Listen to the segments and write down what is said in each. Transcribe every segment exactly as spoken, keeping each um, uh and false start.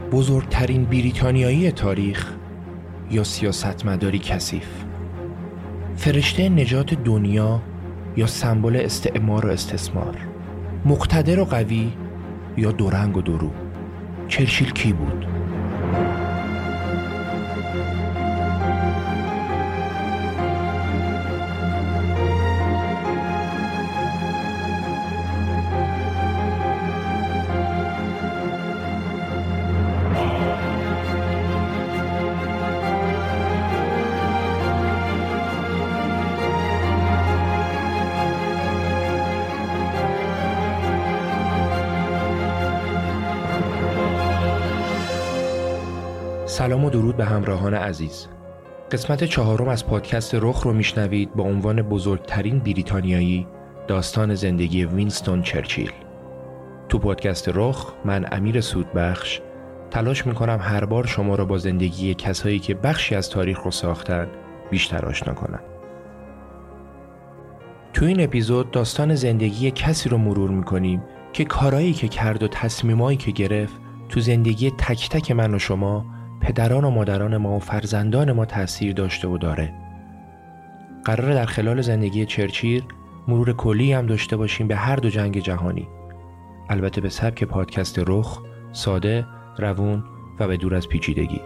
بزرگترین بریتانیایی تاریخ یا سیاستمداری کثیف؟ فرشته نجات دنیا یا سمبل استعمار و استثمار؟ مقتدر و قوی یا دورنگ و درو؟ چرچیل کی بود؟ سلام و درود به همراهان عزیز. قسمت چهارم از پادکست رخ رو میشنوید با عنوان بزرگترین بریتانیایی، داستان زندگی وینستون چرچیل. تو پادکست رخ من امیر سودبخش تلاش میکنم هر بار شما را با زندگی کسایی که بخشی از تاریخ رو ساختن بیشتر آشنا کنم. تو این اپیزود داستان زندگی کسی رو مرور میکنیم که کارهایی که کرد و تصمیمایی که گرفت تو زندگی تک تک من و شما، پدران و مادران ما و فرزندان ما تأثیر داشته و داره. قراره در خلال زندگی چرچیل مرور کلی هم داشته باشیم به هر دو جنگ جهانی. البته به سبک پادکست رخ، ساده، روون و به دور از پیچیدگی.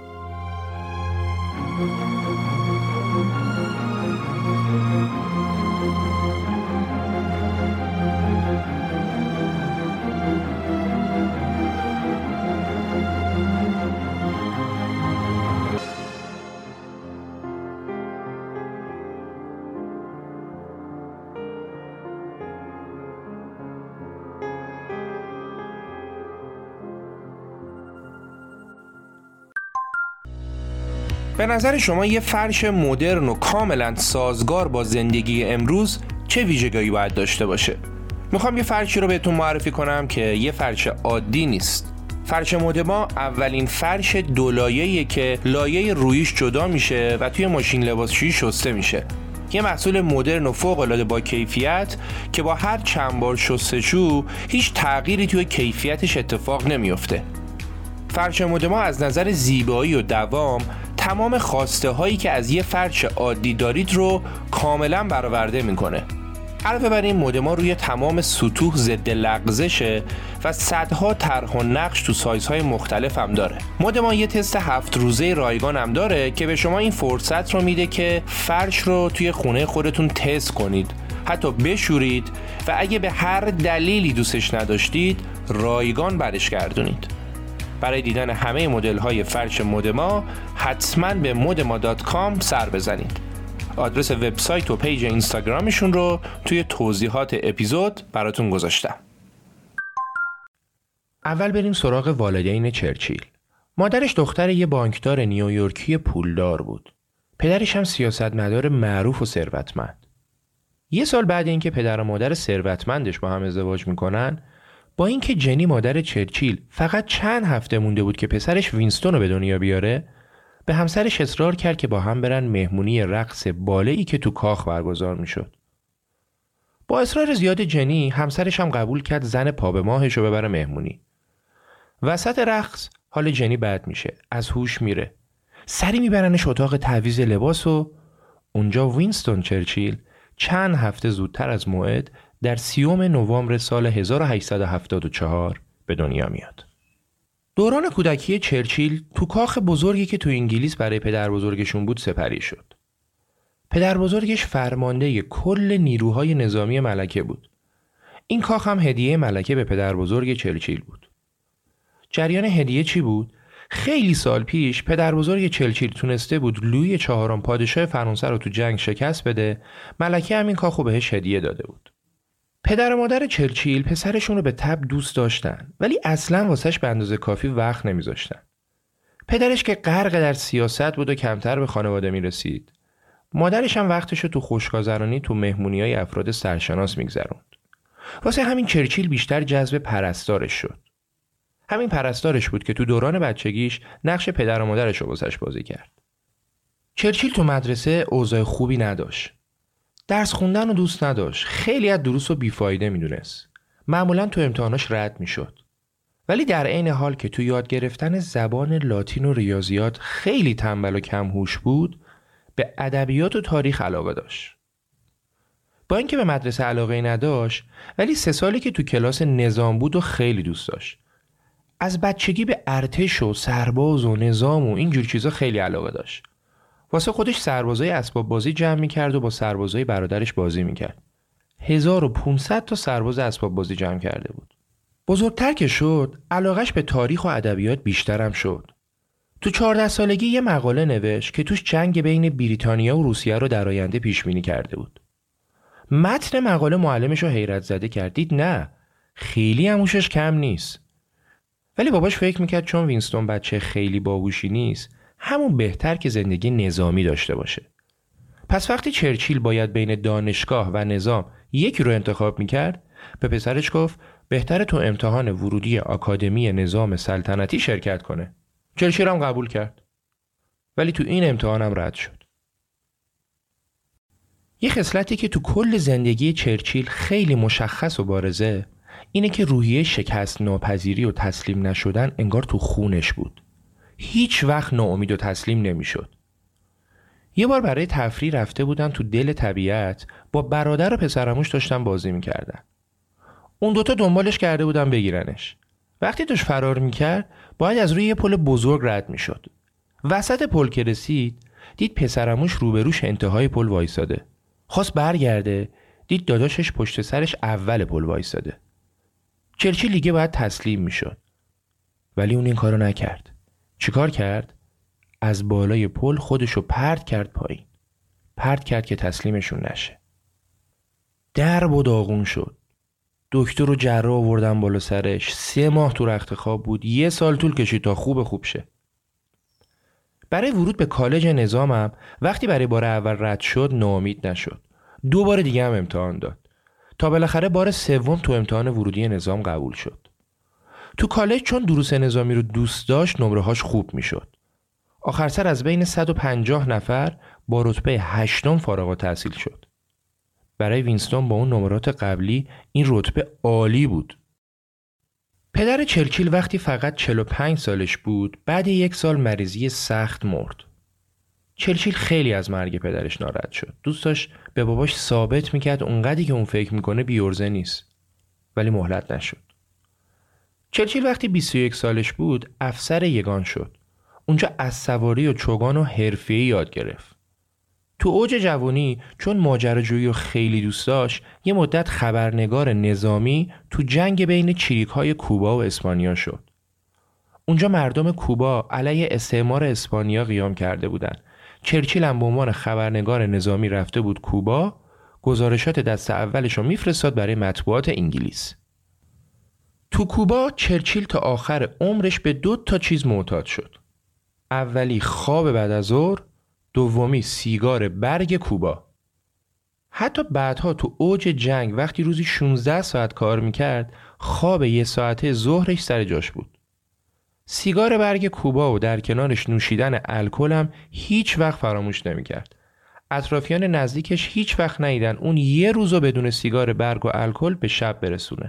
به نظر شما یه فرش مدرن و کاملا سازگار با زندگی امروز چه ویژگی‌هایی باید داشته باشه؟ میخوام یه فرشی رو بهتون معرفی کنم که یه فرش عادی نیست. فرش مدما اولین فرش دو لایه‌ایه که لایه رویش جدا میشه و توی ماشین لباسشویی شسته میشه. یه محصول مدرن و فوق‌العاده با کیفیت که با هر چند بار شستشو هیچ تغییری توی کیفیتش اتفاق نمیفته. فرش مدما از نظر زیبایی و دوام تمام خواسته هایی که از یه فرش عادی دارید رو کاملا برآورده میکنه. علاوه بر این مدما روی تمام سطوح ضد لغزشه و صدها طرح و نقش تو سایزهای مختلف هم داره. مدما یه تست هفت روزه رایگان هم داره که به شما این فرصت رو میده که فرش رو توی خونه خودتون تست کنید، حتی بشورید و اگه به هر دلیلی دوستش نداشتید رایگان برش گردونید. برای دیدن همه مدل‌های فرش مدما حتما به مدما دات کام سر بزنید. آدرس وبسایت و پیج اینستاگرامشون رو توی توضیحات اپیزود براتون گذاشتم. اول بریم سراغ والدین چرچیل. مادرش دختر یه بانکدار نیویورکی پولدار بود. پدرش هم سیاستمدار معروف و ثروتمند. یه سال بعد اینکه پدر و مادر ثروتمندش با هم ازدواج میکنن، با اینکه جنی مادر چرچیل فقط چند هفته مونده بود که پسرش وینستون رو به دنیا بیاره، به همسرش اصرار کرد که با هم برن مهمونی رقص باله‌ای که تو کاخ برگزار میشد. با اصرار زیاد جنی، همسرش هم قبول کرد زن پا به ماهش رو ببره مهمونی. وسط رقص حال جنی بد میشه، از هوش میره. سری میبرنش اتاق تعویض لباس و اونجا وینستون چرچیل چند هفته زودتر از موعد در سیوم نوامبر سال هزار و هشتصد و هفتاد و چهار به دنیا میاد. دوران کودکی چرچیل تو کاخ بزرگی که تو انگلیس برای پدر بزرگشون بود سپری شد. پدر بزرگش فرمانده کل نیروهای نظامی ملکه بود. این کاخ هم هدیه ملکه به پدر بزرگ چرچیل بود. جریان هدیه چی بود؟ خیلی سال پیش پدر بزرگ چرچیل تونسته بود لویی چهارم پادشاه فرانسه رو تو جنگ شکست بده، ملکه هم این کاخ رو بهش هدیه داده بود. پدر و مادر چرچیل پسرشون رو به تب دوست داشتن، ولی اصلاً واسش به اندازه کافی وقت نمیذاشتن. پدرش که غرق در سیاست بود و کمتر به خانواده میرسید، مادرش هم وقتش رو تو خوشگذرانی تو مهمونی‌های افراد سرشناس میگذروند. واسه همین چرچیل بیشتر جذب پرستارش شد. همین پرستارش بود که تو دوران بچگیش نقش پدر و مادرش رو واسش بازی کرد. چرچیل تو مدرسه اوضاع خوبی نداشت. درس خوندن رو دوست نداشت. خیلی از دروس رو بیفایده میدونست. معمولاً تو امتحاناش رد میشد. ولی در عین حال که تو یاد گرفتن زبان لاتین و ریاضیات خیلی تنبل و کم هوش بود، به ادبیات و تاریخ علاقه داشت. با اینکه به مدرسه علاقه نداشت، ولی سه سالی که تو کلاس نظام بود و خیلی دوست داشت. از بچگی به ارتش و سرباز و نظام و اینجور چیزا خیلی علاقه داشت. واسه خودش سربازای اسباب بازی جمع می‌کرد و با سربازای برادرش بازی می‌کرد. هزار و پانصد تا سرباز اسباب بازی جمع کرده بود. بزرگتر که شد، علاقش به تاریخ و ادبیات بیشترم شد. تو چهارده سالگی یه مقاله نوشت که توش جنگ بین بریتانیا و روسیه رو در آینده پیش بینی کرده بود. متن مقاله معلمش رو حیرت زده کرد. دید نه، خیلی هم هوشش کم نیست. ولی باباش فکر میکرد چون وینستون بچه خیلی باهوشی نیست، همون بهتر که زندگی نظامی داشته باشه. پس وقتی چرچیل باید بین دانشگاه و نظام یکی رو انتخاب میکرد، به پسرش گفت بهتره تو امتحان ورودی آکادمی نظام سلطنتی شرکت کنه. چرچیل هم قبول کرد. ولی تو این امتحانم رد شد. یه خصلتی که تو کل زندگی چرچیل خیلی مشخص و بارزه، اینه که روحیه شکست ناپذیری و تسلیم نشدن انگار تو خونش بود. هیچ وقت ناامید و تسلیم نمیشد. یه بار برای تفریح رفته بودن تو دل طبیعت، با برادر و پسرعموش داشتن بازی میکردن. اون دوتا دنبالش کرده بودن بگیرنش. وقتی داشت فرار میکرد، باید از روی یه پل بزرگ رد میشد. وسط پل که رسید، دید پسرعموش روبروش انتهای پل وایساده. خواست برگرده، دید داداشش پشت سرش اول پل وایساده. چرچیل دیگه باید تسلیم میشد. ولی اون این کارو نکرد. چیکار کرد؟ از بالای پل خودشو پرت کرد پایین. پرت کرد که تسلیمشون نشه. درب و داغون شد. دکتر و جراح آوردن بالا سرش. سه ماه تو رخت خواب بود. یه سال طول کشید تا خوب خوب شه. برای ورود به کالج نظامم وقتی برای بار اول رد شد ناامید نشد. دو بار دیگه هم امتحان داد. تا بالاخره بار سوم تو امتحان ورودی نظام قبول شد. تو کالج چون دروس نظامی رو دوست داشت نمره‌هاش خوب میشد. آخر سر از بین صد و پنجاه نفر با رتبه هشتم فارغ التحصیل شد. برای وینستون با اون نمرات قبلی این رتبه عالی بود. پدر چرچیل وقتی فقط چهل و پنج سالش بود، بعد یک سال مریضی سخت مرد. چرچیل خیلی از مرگ پدرش ناراحت شد. دوست داشت به باباش ثابت میکرد اونقدری که اون فکر میکنه بی‌عرضه نیست. ولی مهلت نشد. چرچیل وقتی بیست و یک سالش بود، افسر یگان شد. اونجا اسب‌سواری و چوگان و حرفه‌ای یاد گرفت. تو اوج جوانی چون ماجراجویی رو خیلی دوست داشت، یه مدت خبرنگار نظامی تو جنگ بین چریک‌های کوبا و اسپانیا شد. اونجا مردم کوبا علیه استعمار اسپانیا قیام کرده بودن. چرچیل هم به عنوان خبرنگار نظامی رفته بود کوبا، گزارشات دست اولش رو میفرستاد برای مطبوعات انگلیس. تو کوبا چرچیل تا آخر عمرش به دو تا چیز معتاد شد. اولی خواب بعد از ظهر، دومی سیگار برگ کوبا. حتی بعدها تو اوج جنگ وقتی روزی شانزده ساعت کار میکرد، خواب یه ساعته ظهرش سر جاش بود. سیگار برگ کوبا و در کنارش نوشیدن الکل هم هیچ وقت فراموش نمیکرد. اطرافیان نزدیکش هیچ وقت ندیدن اون یه روزو بدون سیگار برگ و الکل به شب برسونه.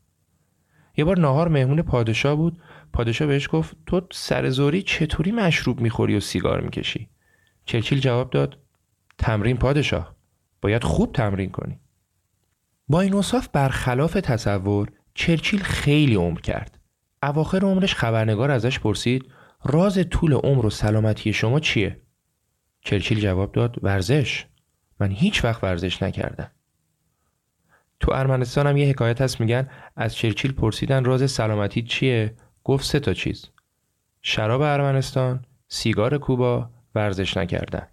یه بار ناهار مهمون پادشاه بود. پادشاه بهش گفت تو سر زوری چطوری مشروب میخوری و سیگار میکشی؟ چرچیل جواب داد تمرین پادشاه، باید خوب تمرین کنی. با این اوصاف برخلاف تصور، چرچیل خیلی عمر کرد. اواخر عمرش خبرنگار ازش پرسید راز طول عمر و سلامتی شما چیه؟ چرچیل جواب داد ورزش. من هیچ وقت ورزش نکردم. تو ارمنستان هم یه حکایت هست، میگن از چرچیل پرسیدن راز سلامتی چیه؟ گفت سه تا چیز: شراب ارمنستان، سیگار کوبا، ورزش نکردن.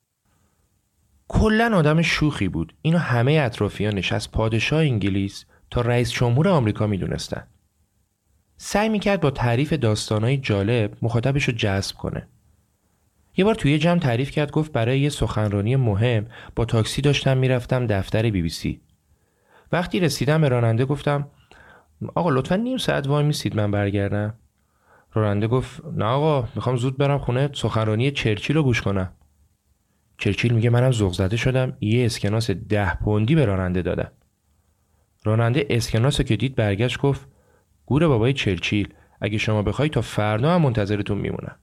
کلاً آدم شوخی بود. اینو همه اطرافیانش از پادشاه انگلیس تا رئیس جمهور آمریکا میدونستن. سعی میکرد با تعریف داستانای جالب مخاطبش رو جذب کنه. یه بار توی جمع تعریف کرد، گفت برای یه سخنرانی مهم با تاکسی داشتم میرفتم دفتر بی بی سی. وقتی رسیدم به راننده گفتم آقا لطفاً نیم ساعت وای میسید من برگردم. راننده گفت نه آقا، میخوام زود برم خونه سخنرانی چرچیل رو گوش کنم. چرچیل میگه منم ذوق زده شدم، یه اسکناس ده پوندی به راننده دادم. راننده اسکناس رو که دید برگشت گفت گور بابای چرچیل، اگه شما بخوای تا فردا هم منتظرتون میمونم.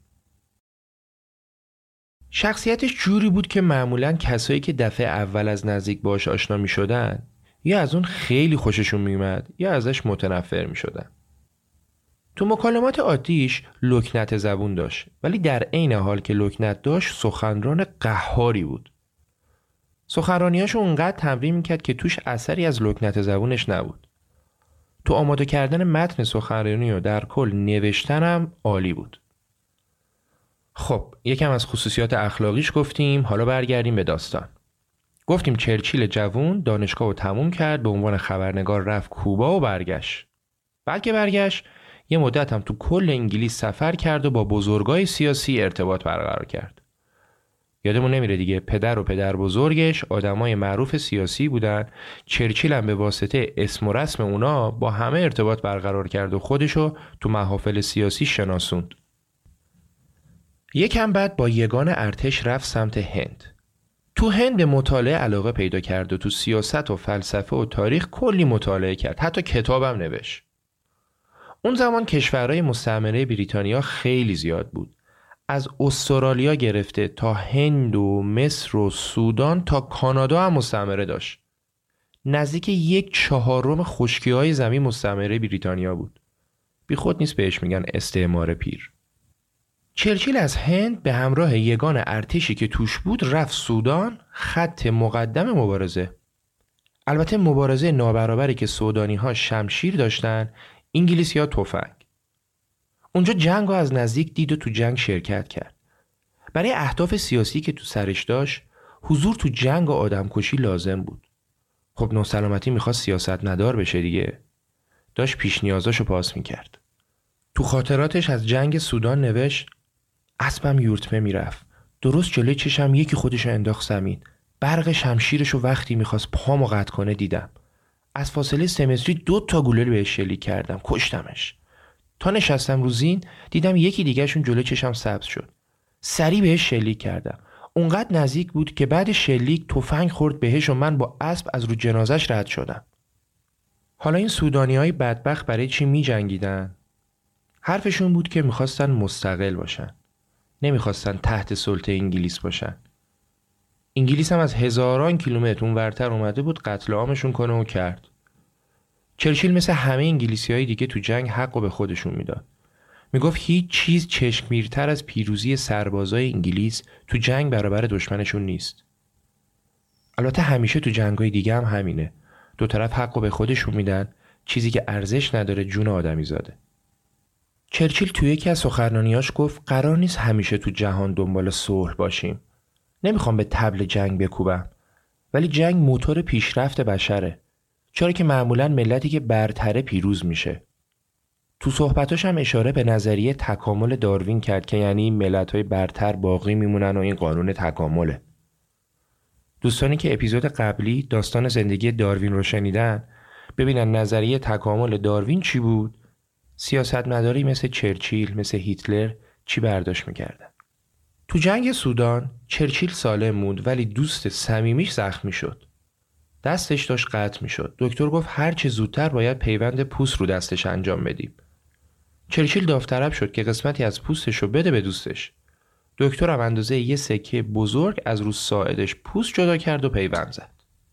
شخصیتش جوری بود که معمولاً کسایی که دفعه اول از نزدیک باهاش آشنا میشدن یا از اون خیلی خوششون میومد یا ازش متنفر میشدن. تو مکالمات عادیش لکنت زبون داشت، ولی در عین حال که لکنت داشت سخنران قهاری بود. سخنرانیاشو اونقدر تمرین میکرد که توش اثری از لکنت زبونش نبود. تو آماده کردن متن سخنرانی و در کل نوشتنم عالی بود. خب یکم از خصوصیات اخلاقیش گفتیم، حالا برگردیم به داستان. گفتیم چرچیل جوون دانشگاه رو تموم کرد، به عنوان خبرنگار رفت کوبا و برگشت. بلکه برگشت یه مدت هم تو کل انگلیس سفر کرد و با بزرگای سیاسی ارتباط برقرار کرد. یادمون نمیره دیگه، پدر و پدر بزرگش آدمای معروف سیاسی بودن. چرچیل هم به واسطه اسم و رسم اونا با همه ارتباط برقرار کرد و خودشو تو محافل سیاسی شناسوند. یکم بعد با یگان ارتش رفت سمت هند. تو هند به مطالعه علاقه پیدا کرد و تو سیاست و فلسفه و تاریخ کلی مطالعه کرد، حتی کتابم نوشت. اون زمان کشورهای مستعمره بریتانیا خیلی زیاد بود. از استرالیا گرفته تا هند و مصر و سودان تا کانادا هم مستعمره داشت. نزدیک یک چهارم خشکی‌های زمین مستعمره بریتانیا بود. بی خود نیست بهش میگن استعمار پیر. چرچیل از هند به همراه یگان ارتشی که توش بود رفت سودان، خط مقدم مبارزه. البته مبارزه نابرابری که سودانی ها شمشیر داشتن، انگلیسی ها تفنگ. اونجا جنگ رو از نزدیک دید و تو جنگ شرکت کرد. برای اهداف سیاسی که تو سرش داشت، حضور تو جنگ و آدمکشی لازم بود. خب ناسلامتی میخواست سیاست مدار بشه دیگه. داشت پیش نیازاشو پاس میکرد. تو خاطراتش از جنگ سودان نوشت: اسبم یورتمه میرفت. درست جلوی چشم یکی خودشو انداخت زمین. برق شمشیرشو وقتی میخواست پامو قطع کنه دیدم. از فاصله سه متری دو تا گلوله بهش شلیک کردم، کشتمش. تا نشستم رو زین دیدم یکی دیگهشون جلوی چشم سبز شد. سریع بهش شلیک کردم. اونقدر نزدیک بود که بعد شلیک تفنگ خورد بهش و من با اسب از رو جنازش رد شدم. حالا این سودانیای بدبخت برای چی می جنگیدن؟ حرفشون بود که میخواستن مستقل باشن. نمیخواستن تحت سلطه انگلیس باشن. انگلیس هم از هزاران کیلومتر اونورتر اومده بود قتل عامشون کنه و کرد. چرچیل مثل همه انگلیسی‌های دیگه تو جنگ حقو به خودشون میداد. میگفت هیچ چیز چشمگیرتر از پیروزی سربازای انگلیس تو جنگ برابر دشمنشون نیست. البته همیشه تو جنگ‌های دیگه هم همینه. دو طرف حقو به خودشون میدن، چیزی که ارزش نداره جون آدمیزاده. چرچیل توی یکی از سخنرانیاش گفت قرار نیست همیشه تو جهان دنبال صلح باشیم. نمیخوام به طبل جنگ بکوبم، ولی جنگ موتور پیشرفت بشره. چرا که معمولاً ملتی که برتره پیروز میشه. تو صحبتاش هم اشاره به نظریه تکامل داروین کرد که یعنی ملت‌های برتر باقی میمونن و این قانون تکامله. دوستانی که اپیزود قبلی داستان زندگی داروین رو شنیدن ببینن نظریه تکامل داروین چی بود، سیاستمداری مثل چرچیل، مثل هیتلر چی برداشت میکردن. تو جنگ سودان چرچیل سالم موند ولی دوست صمیمیش زخمی شد. دستش داشت قطع میشد. دکتر گفت هر چه زودتر باید پیوند پوست رو دستش انجام بدیم. چرچیل داوطلب شد که قسمتی از پوستش رو بده به دوستش. دکتر هم اندازه یه سکه بزرگ از رو ساعدش پوست جدا کرد و پیوند زد.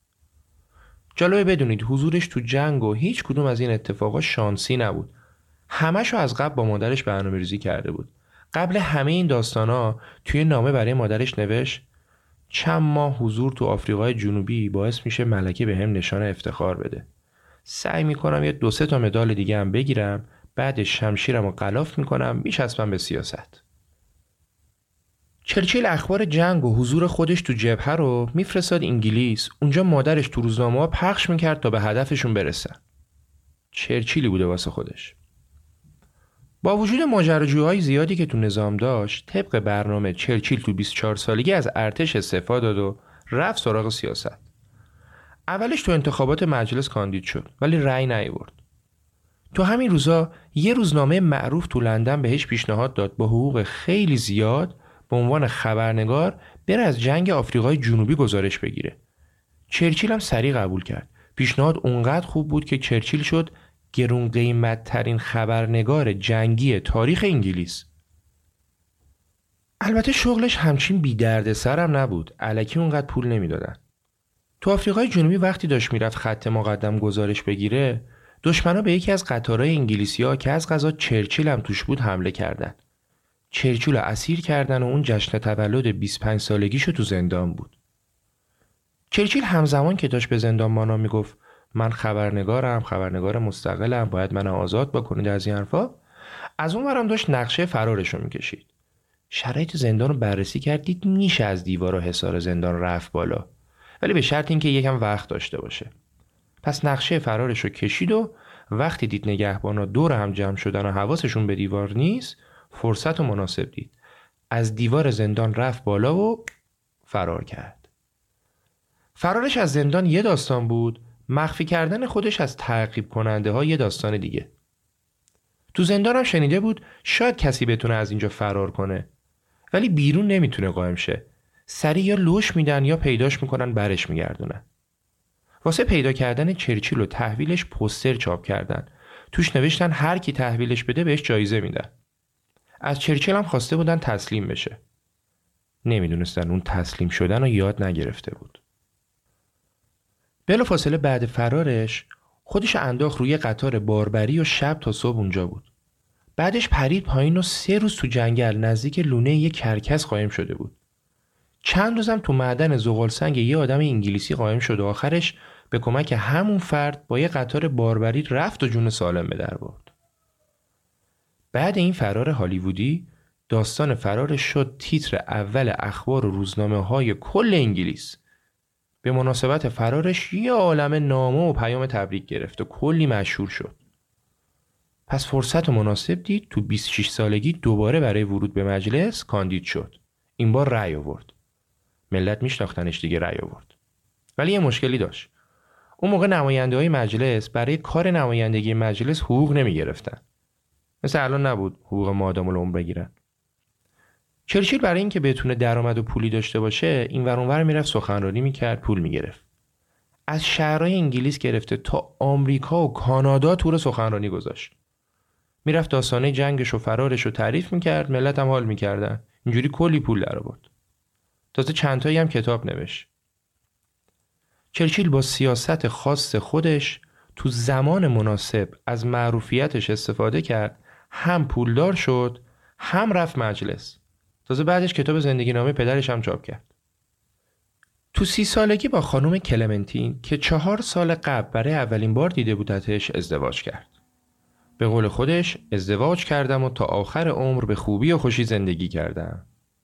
جالبه بدونید حضورش تو جنگ و هیچ کدوم از این اتفاقا شانسی نبود. همه‌شو از قبل با مادرش برنامه‌ریزی کرده بود. قبل همه این داستانا توی نامه برای مادرش نوشت: چند ماه حضور تو آفریقای جنوبی باعث میشه ملکه به هم نشان افتخار بده. سعی میکنم یه دو سه تا مدال دیگه هم بگیرم، بعدش شمشیرم رو غلاف میکنم میچسبم به سیاست. چرچیل اخبار جنگ و حضور خودش تو جبهه رو میفرستاد انگلیس. اونجا مادرش تو روزنامه‌ها پخش میکرد تا به هدفشون برسن. چرچیلی بوده واسه خودش. با وجود ماجراجوهای زیادی که تو نظام داشت، طبق برنامه چرچیل تو بیست و چهار سالگی از ارتش استعفا داد و رفت سراغ سیاست. اولش تو انتخابات مجلس کاندید شد ولی رأی نیاورد. تو همین روزا یه روزنامه معروف تو لندن بهش پیشنهاد داد با حقوق خیلی زیاد به عنوان خبرنگار بره از جنگ آفریقای جنوبی گزارش بگیره. چرچیل هم سریع قبول کرد. پیشنهاد اونقدر خوب بود که چرچیل شد گرون قیمت ترین خبرنگار جنگی تاریخ انگلیس. البته شغلش همچین بی درد سرم نبود. الکی اونقدر پول نمیدادن. تو آفریقای جنوبی وقتی داشت میرفت خط مقدم گزارش بگیره، دشمنا به یکی از قطارهای انگلیسی‌ها که از قضا چرچیل هم توش بود حمله کردن. چرچیل رو اسیر کردن و اون جشن تولد بیست و پنج سالگیشو تو زندان بود. چرچیل همزمان که داشت به زندانبانا میگفت من خبرنگارم، خبرنگار مستقلم، باید من آزاد بکنید از این حرفا، از اون ورم داشت نقشه فرارشو میکشید. شرایط زندان رو بررسی کرد، دید میشه از دیوار و حصار زندان رفت بالا، ولی به شرط اینکه یکم وقت داشته باشه. پس نقشه فرارشو کشید و وقتی دید نگهبانا دور هم جمع شدن و حواسشون به دیوار نیست، فرصت و مناسب دید. از دیوار زندان رفت بالا و فرار کرد. فرارش از زندان یه داستان بود، مخفی کردن خودش از تعقیب کننده ها یه داستان دیگه. تو زندان هم شنیده بود شاید کسی بتونه از اینجا فرار کنه، ولی بیرون نمیتونه قایم شه. سریع یا لوش میدن یا پیداش میکنن برش میگردونن. واسه پیدا کردن چرچیل و تحویلش پوستر چاپ کردن. توش نوشتن هر کی تحویلش بده بهش جایزه میدن. از چرچیل هم خواسته بودن تسلیم بشه. نمیدونستن اون تسلیم شدن رو یاد نگرفته بود. بلافاصله بعد فرارش خودش انداخت روی قطار باربری و شب تا صبح اونجا بود. بعدش پرید پایین و سه روز تو جنگل نزدیک لونه یک کرکس قایم شده بود. چند روزم تو معدن زغالسنگ یه آدم انگلیسی قایم شد و آخرش به کمک همون فرد با یه قطار باربری رفت و جون سالم به در برد. بعد این فرار هالیوودی، داستان فرارش شد تیتر اول اخبار و روزنامه‌های کل انگلیس. به مناسبت فرارش یه عالمه نامه و پیام تبریک گرفت و کلی مشهور شد. پس فرصت مناسب دید، تو بیست و شش سالگی دوباره برای ورود به مجلس کاندید شد. این بار رأی آورد. ملت میشناختنش دیگه، رأی آورد. ولی یه مشکلی داشت. اون موقع نماینده‌های مجلس برای کار نمایندگی مجلس حقوق نمیگرفتن. مثل الان نبود حقوق مادام العمر بگیرن. چرچیل برای اینکه بتونه درآمد و پولی داشته باشه، این ور اون ور میرفت سخنرانی میکرد، پول میگرفت. از شهرهای انگلیس گرفته تا آمریکا و کانادا تور سخنرانی گذاشت. میرفت داستانه جنگش و فرارش رو تعریف میکرد، ملت هم حال میکردن. اینجوری کلی پول در آورد. تازه چند تایی هم کتاب نوشت. چرچیل با سیاست خاص خودش تو زمان مناسب از معروفیتش استفاده کرد، هم پولدار شد، هم رفت مجلس. تازه بعدش کتاب زندگی نامه پدرش هم چاپ کرد. تو سی سالگی با خانم کلمنتین که چهار سال قبل برای اولین بار دیده بودتش ازدواج کرد. به قول خودش ازدواج کردم و تا آخر عمر به خوبی و خوشی زندگی کردم.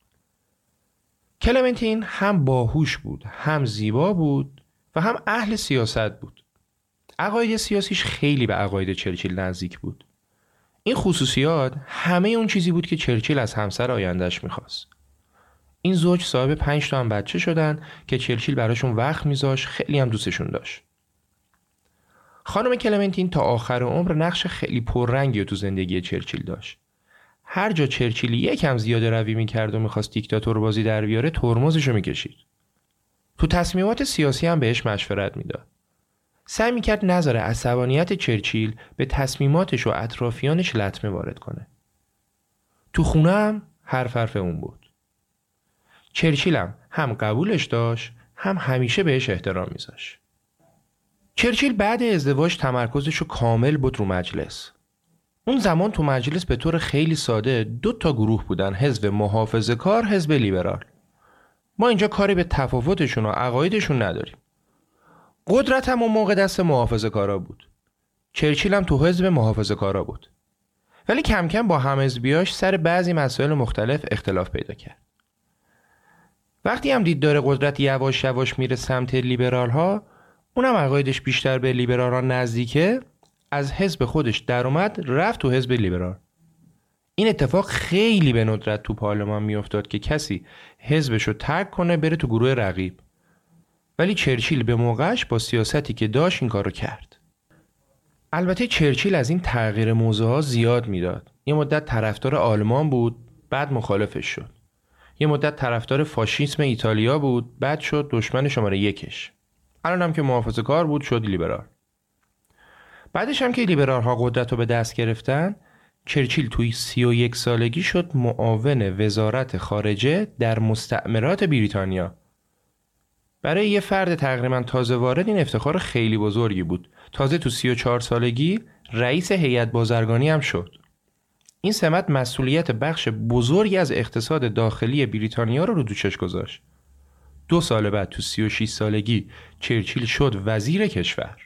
کلمنتین هم باهوش بود، هم زیبا بود و هم اهل سیاست بود. عقاید سیاسیش خیلی به عقاید چرچیل نزدیک بود. این خصوصیات همه اون چیزی بود که چرچیل از همسر آیندهش میخواست. این زوج صاحب پنج تا هم بچه شدن که چرچیل براشون وقت میذاشت، خیلی هم دوستشون داشت. خانم کلمنتین تا آخر عمر نقش خیلی پررنگی تو زندگی چرچیل داشت. هر جا چرچیل یکم زیاده روی میکرد و میخواست دیکتاتور بازی در بیاره، ترمزشو میکشید. تو تصمیمات سیاسی هم بهش مشورت میداد. سعی میکرد نذاره عصبانیت چرچیل به تصمیماتش و اطرافیانش لطمه وارد کنه. تو خونه هم حرف حرف اون بود. چرچیل هم هم قبولش داشت، هم همیشه بهش احترام میذاشت. چرچیل بعد ازدواج تمرکزش رو کامل بود رو مجلس. اون زمان تو مجلس به طور خیلی ساده دو تا گروه بودن، حزب محافظه‌کار، حزب لیبرال. ما اینجا کاری به تفاوتشون و عقایدشون نداریم. قدرت هم اون موقع دست محافظه‌کارا بود. چرچیل هم تو حزب محافظه‌کارا بود. ولی کم کم با همحزبیاش سر بعضی مسائل مختلف اختلاف پیدا کرد. وقتی هم دید داره قدرت یواش یواش میره سمت لیبرال ها، اونم عقایدش بیشتر به لیبرال ها نزدیکه، از حزب خودش در اومد رفت تو حزب لیبرال. این اتفاق خیلی به ندرت تو پارلمان میافتاد که کسی حزبشو ترک کنه بره تو گروه رقیب. ولی چرچیل به موقعش با سیاستی که داشت این کارو کرد. البته چرچیل از این تغییر موضوعها زیاد میداد. یه مدت طرفدار آلمان بود، بعد مخالفش شد. یه مدت طرفدار فاشیسم ایتالیا بود، بعد شد دشمن شماره یکش. الان هم که محافظه‌کار بود شد لیبرال. بعدش هم که لیبرال‌ها قدرت رو به دست گرفتن، چرچیل توی سی و یک سالگی شد معاون وزارت خارجه در مستعمرات بریتانیا. برای یه فرد تقریبا تازه وارد این افتخار خیلی بزرگی بود. تازه تو سی و چهار سالگی رئیس هیئت بازرگانی هم شد. این سمت مسئولیت بخش بزرگی از اقتصاد داخلی بریتانیا رو رو دوشش گذاشت. دو سال بعد تو سی و شش سالگی چرچیل شد وزیر کشور.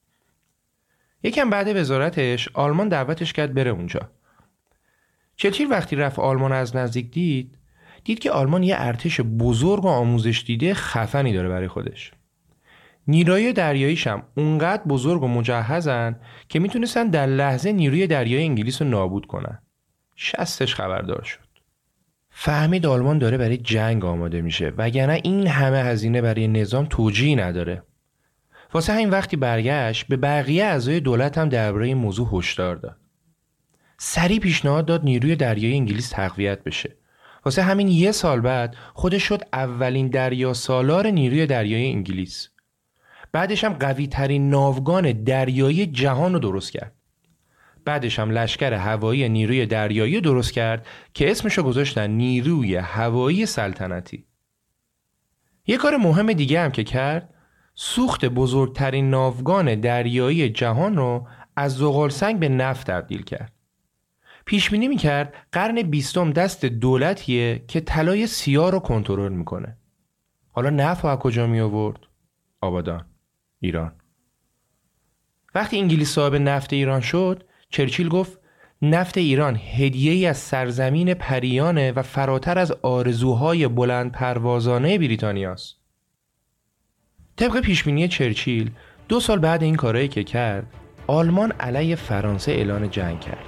یکم بعد وزارتش آلمان دعوتش کرد بره اونجا. چرچیل وقتی رفت آلمان از نزدیک دید، دید که آلمان یه ارتش بزرگ و آموزش دیده خفنی داره برای خودش. نیروی دریاییش هم اونقدر بزرگ و مجهزن که میتونستن در لحظه نیروی دریایی انگلیس رو نابود کنن. شستش خبردار شد. فهمید آلمان داره برای جنگ آماده میشه، وگرنه این همه هزینه برای نظام توجیهی نداره. واسه همین وقتی برگشت به بقیه اعضای دولت هم درباره این موضوع هشدار داد. سریع پیشنهاد داد نیروی دریایی انگلیس تقویت بشه. واسه همین یه سال بعد خودش شد اولین دریا سالار نیروی دریایی انگلیس. بعدش هم قوی ترین ناوگان دریایی جهان رو درست کرد. بعدش هم لشکر هوایی نیروی دریایی درست کرد که اسمشو گذاشتن نیروی هوایی سلطنتی. یه کار مهم دیگه هم که کرد، سوخت بزرگترین ناوگان دریایی جهان رو از زغالسنگ به نفت تبدیل کرد. پیش بینی می‌کرد قرن بیستم دست دولتیه که طلای سیاه رو کنترل میکنه. حالا نفت از کجا می آورد؟ آبادان، ایران. وقتی انگلیس صاحب نفت ایران شد، چرچیل گفت نفت ایران هدیه‌ای از سرزمین پریانه و فراتر از آرزوهای بلند پروازانه بریتانیاست. طبق پیشبینی چرچیل، دو سال بعد این کارایی که کرد، آلمان علیه فرانسه اعلان جنگ کرد.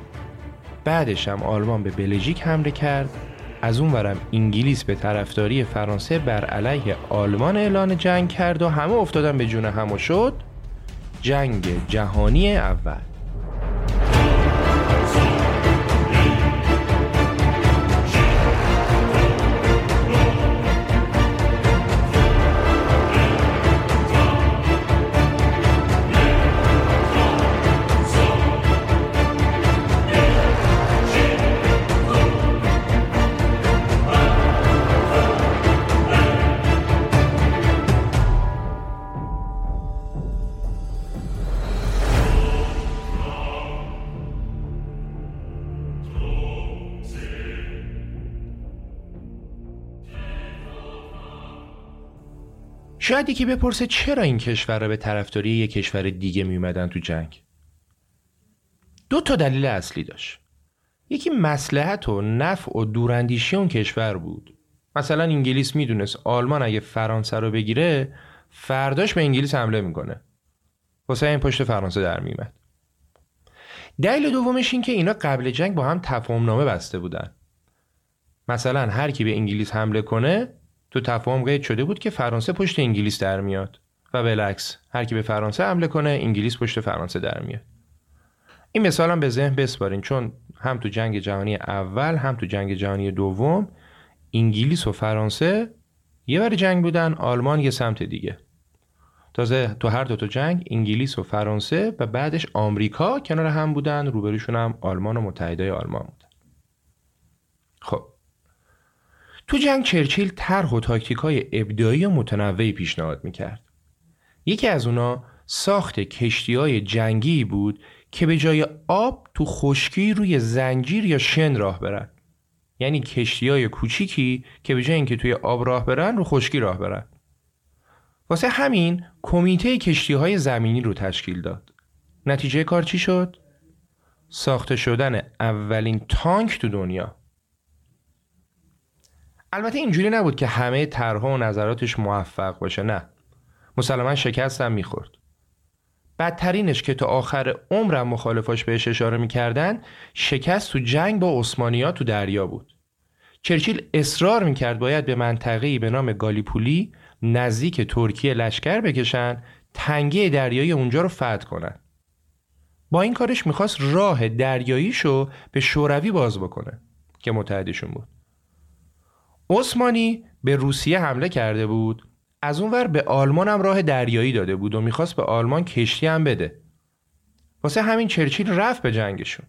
بعدش هم آلمان به بلژیک حمله کرد. از اون ورم انگلیس به طرفداری فرانسه بر علیه آلمان اعلان جنگ کرد و همه افتادن به جون هم و شد جنگ جهانی اول. شاید یکی بپرسه چرا این کشورها به طرفداری یک کشور دیگه می اومدن تو جنگ؟ دو تا دلیل اصلی داشت. یکی مصلحت و نفع و دوراندیشی اون کشور بود. مثلا انگلیس میدونست آلمان اگه فرانسه رو بگیره فرداش به انگلیس حمله میکنه. واسه این پشت فرانسه در میومد. دلیل دومش این که اینا قبل جنگ با هم تفاهم نامه بسته بودن. مثلا هر کی به انگلیس حمله کنه تو تفاهم قید شده بود که فرانسه پشت انگلیس در میاد و بالعکس هر کی به فرانسه حمله کنه انگلیس پشت فرانسه در میاد. این مثال هم به ذهن بسپارین چون هم تو جنگ جهانی اول هم تو جنگ جهانی دوم انگلیس و فرانسه یه ور جنگ بودن، آلمان یه سمت دیگه. تازه تو هر دو تا جنگ انگلیس و فرانسه و بعدش آمریکا کنار هم بودن، روبروشون هم آلمان و متحدای آلمان بودن. خب تو جنگ چرچیل طرح و تاکتیک‌های ابداعی و متنوعی پیشنهاد می‌کرد. یکی از اونا ساخت کشتی‌های جنگی بود که به جای آب تو خشکی روی زنجیر یا شن راه برن. یعنی کشتی‌های کوچیکی که به جای اینکه توی آب راه برن رو خشکی راه برن. واسه همین کمیته کشتی‌های زمینی رو تشکیل داد. نتیجه کار چی شد؟ ساخته شدن اولین تانک تو دنیا. البته اینجوری نبود که همه طرح‌ها و نظراتش موفق باشه، نه. مسلماً شکست هم می‌خورد. بدترینش که تا آخر عمرم مخالفاش بهش اشاره می‌کردن، شکست تو جنگ با عثمانی‌ها تو دریا بود. چرچیل اصرار می‌کرد باید به منطقه‌ای به نام گالیپولی نزدیک ترکیه لشکر بکشن، تنگه دریایی اونجا رو فتح کنن. با این کارش می‌خواست راه دریاییشو به شوروی باز بکنه که متحدشون بود. عثمانی به روسیه حمله کرده بود، از اونور به آلمان هم راه دریایی داده بود و میخواست به آلمان کشتی هم بده. واسه همین چرچیل رفت به جنگشون.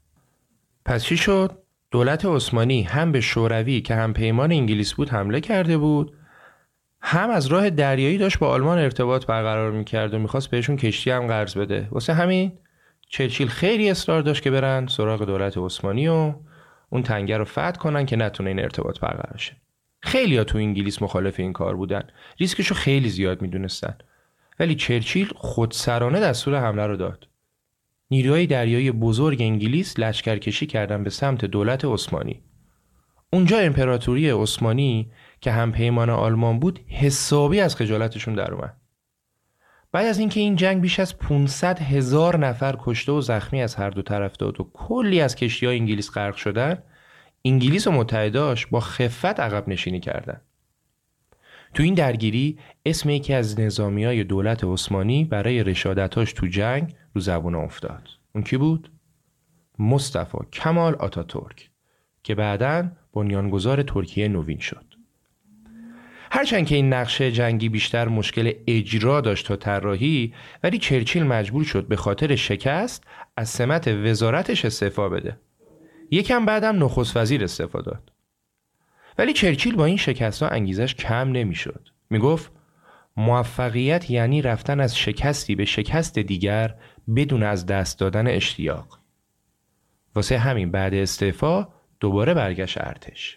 پس چی شد؟ دولت عثمانی هم به شوروی که هم پیمان انگلیس بود حمله کرده بود، هم از راه دریایی داشت با آلمان ارتباط برقرار میکرد و میخواست بهشون کشتی هم قرض بده. واسه همین چرچیل خیلی اصرار داشت که برن سراغ دولت عثمانی و اون تنگه رو فتح کنن که نتونه این ارتباط برقرار شه. خیلی‌ها تو انگلیس مخالف این کار بودن، ریسکشو خیلی زیاد میدونستن، ولی چرچیل خودسرانه دستور حمله رو داد. نیروهای دریایی بزرگ انگلیس لشکرکشی کردن به سمت دولت عثمانی. اونجا امپراتوری عثمانی که هم پیمان آلمان بود حسابی از خجالتشون در اومد. بعد از اینکه این جنگ بیش از پانصد هزار نفر کشته و زخمی از هر دو طرف داد و کلی از کشتی‌های انگلیس غرق شدن، انگلیس و متحداش با خفت عقب نشینی کردن. تو این درگیری اسم یکی از نظامیای دولت عثمانی برای رشادتاش تو جنگ رو زبون افتاد. اون کی بود؟ مصطفی کمال آتاتورک که بعداً بنیانگذار ترکیه نوین شد. هرچند که این نقشه جنگی بیشتر مشکل اجرا داشت تا طراحی، ولی چرچیل مجبور شد به خاطر شکست از سمت وزارتش استعفا بده. یکم بعدم نخست وزیر استعفا داد. ولی چرچیل با این شکست‌ها انگیزش کم نمی‌شد. میگفت موفقیت یعنی رفتن از شکستی به شکست دیگر بدون از دست دادن اشتیاق. واسه همین بعد استعفا دوباره برگشت ارتش.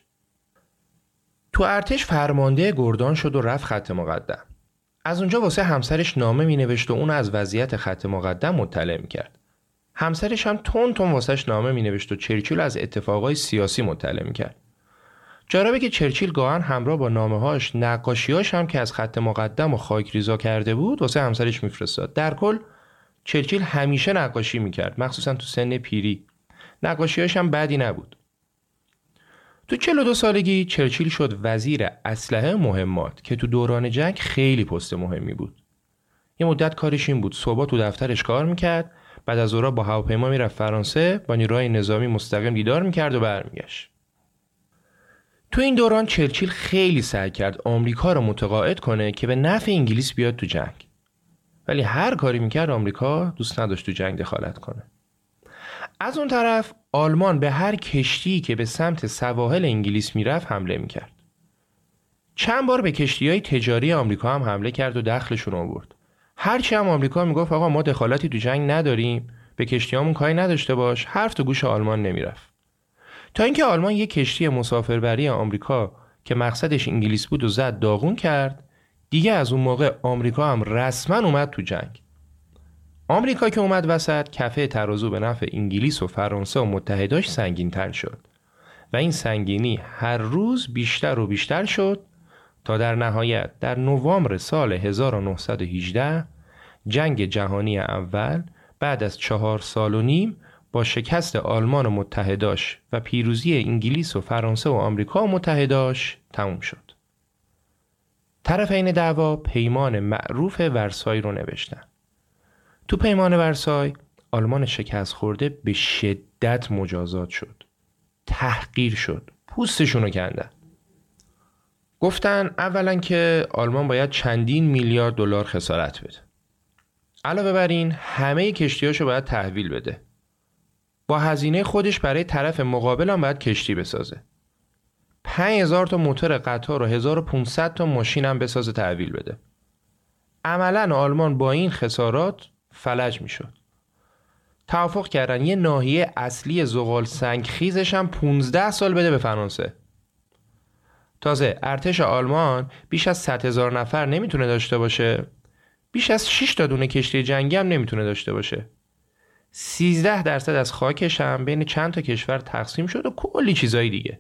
تو ارتش فرمانده گردان شد و رفت خط مقدم. از اونجا واسه همسرش نامه مینوشت و اون از وضعیت خط مقدم مطلع می‌کرد. همسرش هم تون تون واسش نامه مینوشت و چرچیل از اتفاقای سیاسی مطلع می‌کرد. جالبه که چرچیل گاهن همراه با نامه‌هاش نقاشی‌هاش هم که از خط مقدم و خاکریزا کرده بود واسه همسرش میفرستاد. در کل چرچیل همیشه نقاشی می‌کرد، مخصوصا تو سن پیری. نقاشی‌هاش هم بدی نبود. تو چهل و دو سالگی چرچیل شد وزیر اسلحه مهمات که تو دوران جنگ خیلی پست مهمی بود. یه مدت کارش این بود صبح تو دفترش کار میکرد، بعد از اونها با هواپیما میرفت فرانسه، با نیروهای نظامی مستقیم دیدار میکرد و برمیگشت. تو این دوران چرچیل خیلی سعی کرد آمریکا رو متقاعد کنه که به نفع انگلیس بیاد تو جنگ. ولی هر کاری میکرد آمریکا دوست نداشت تو جنگ دخالت کنه. از اون طرف آلمان به هر کشتی که به سمت سواحل انگلیس میرفت حمله میکرد. چند بار به کشتی‌های تجاری آمریکا هم حمله کرد و دخلشون آورد. هرچی هم آمریکا میگفت آقا ما دخالتی تو جنگ نداریم، به کشتیامون کاری نداشته باش، حرف تو گوش آلمان نمیرفت. تا اینکه آلمان یک کشتی مسافربری آمریکا که مقصدش انگلیس بود و زد داغون کرد، دیگه از اون موقع آمریکا هم رسما اومد تو جنگ. آمریکا که اومد وسط، کفه ترازو به نفع انگلیس و فرانسه و متحداش سنگین‌تر شد و این سنگینی هر روز بیشتر و بیشتر شد تا در نهایت در نوامبر سال هزار و نهصد و هجده جنگ جهانی اول بعد از چهار سال و نیم با شکست آلمان و متحداش و پیروزی انگلیس و فرانسه و آمریکا و متحداش تموم شد. طرفین دعوا پیمان معروف ورسای رو نوشتن. تو پیمان ورسای آلمان شکست خورده به شدت مجازات شد. تحقیر شد. پوستشون رو کندن. گفتن اولا که آلمان باید چندین میلیارد دلار خسارت بده. علاوه بر این همه کشتیاشو باید تحویل بده. با هزینه خودش برای طرف مقابل هم باید کشتی بسازه. پنج هزار تا موتور قطار و هزار و پانصد تا ماشین هم بسازه تحویل بده. عملاً آلمان با این خسارات فلج می شد. توافق کردن یه ناحیه اصلی زغال سنگ خیزش هم پونزده سال بده به فرانسه. تازه ارتش آلمان بیش از صد هزار نفر نمیتونه داشته باشه، بیش از شش تا دونه کشتی جنگی هم نمیتونه داشته باشه. سیزده درصد از خاکش هم بین چند تا کشور تقسیم شد و کلی چیزای دیگه.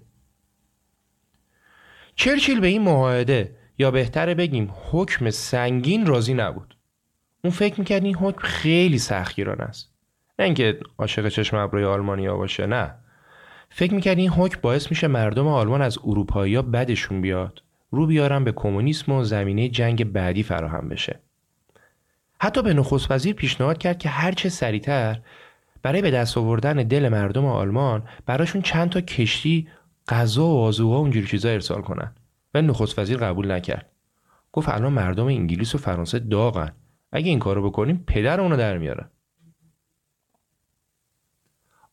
چرچیل به این معاهده یا بهتره بگیم حکم سنگین راضی نبود. اون فکر میکرد این حکم خیلی سختگیرانه است. نه اینکه عاشق چشم ابروی آلمانیا باشه، نه. فکر میکرد این حکم باعث میشه مردم آلمان از اروپایی‌ها بدشون بیاد، رو بیارن به کمونیسم و زمینه جنگ بعدی فراهم بشه. حتی به نخست وزیر پیشنهاد کرد که هر چه سریعتر برای به دست آوردن دل مردم آلمان براشون چند تا کشتی غذا و آذوقه و اونجوری چیزا ارسال کنن. و نخست وزیر قبول نکرد. گفت الان مردم انگلیس و فرانسه داغن. اگه این کارو بکنیم پدر اونو در میارن.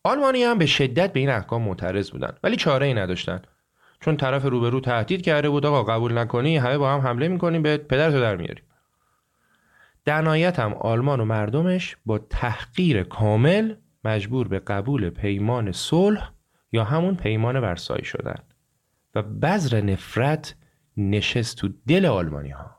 آلمانی هم به شدت به این احکام معترض بودن، ولی چاره ای نداشتن، چون طرف روبرو تهدید کرده بود آقا قبول نکنی همه با هم حمله میکنیم به پدرتو در میاریم. در نهایت هم آلمان و مردمش با تحقیر کامل مجبور به قبول پیمان صلح یا همون پیمان ورسای شدن و بذر نفرت نشست تو دل آلمانی ها.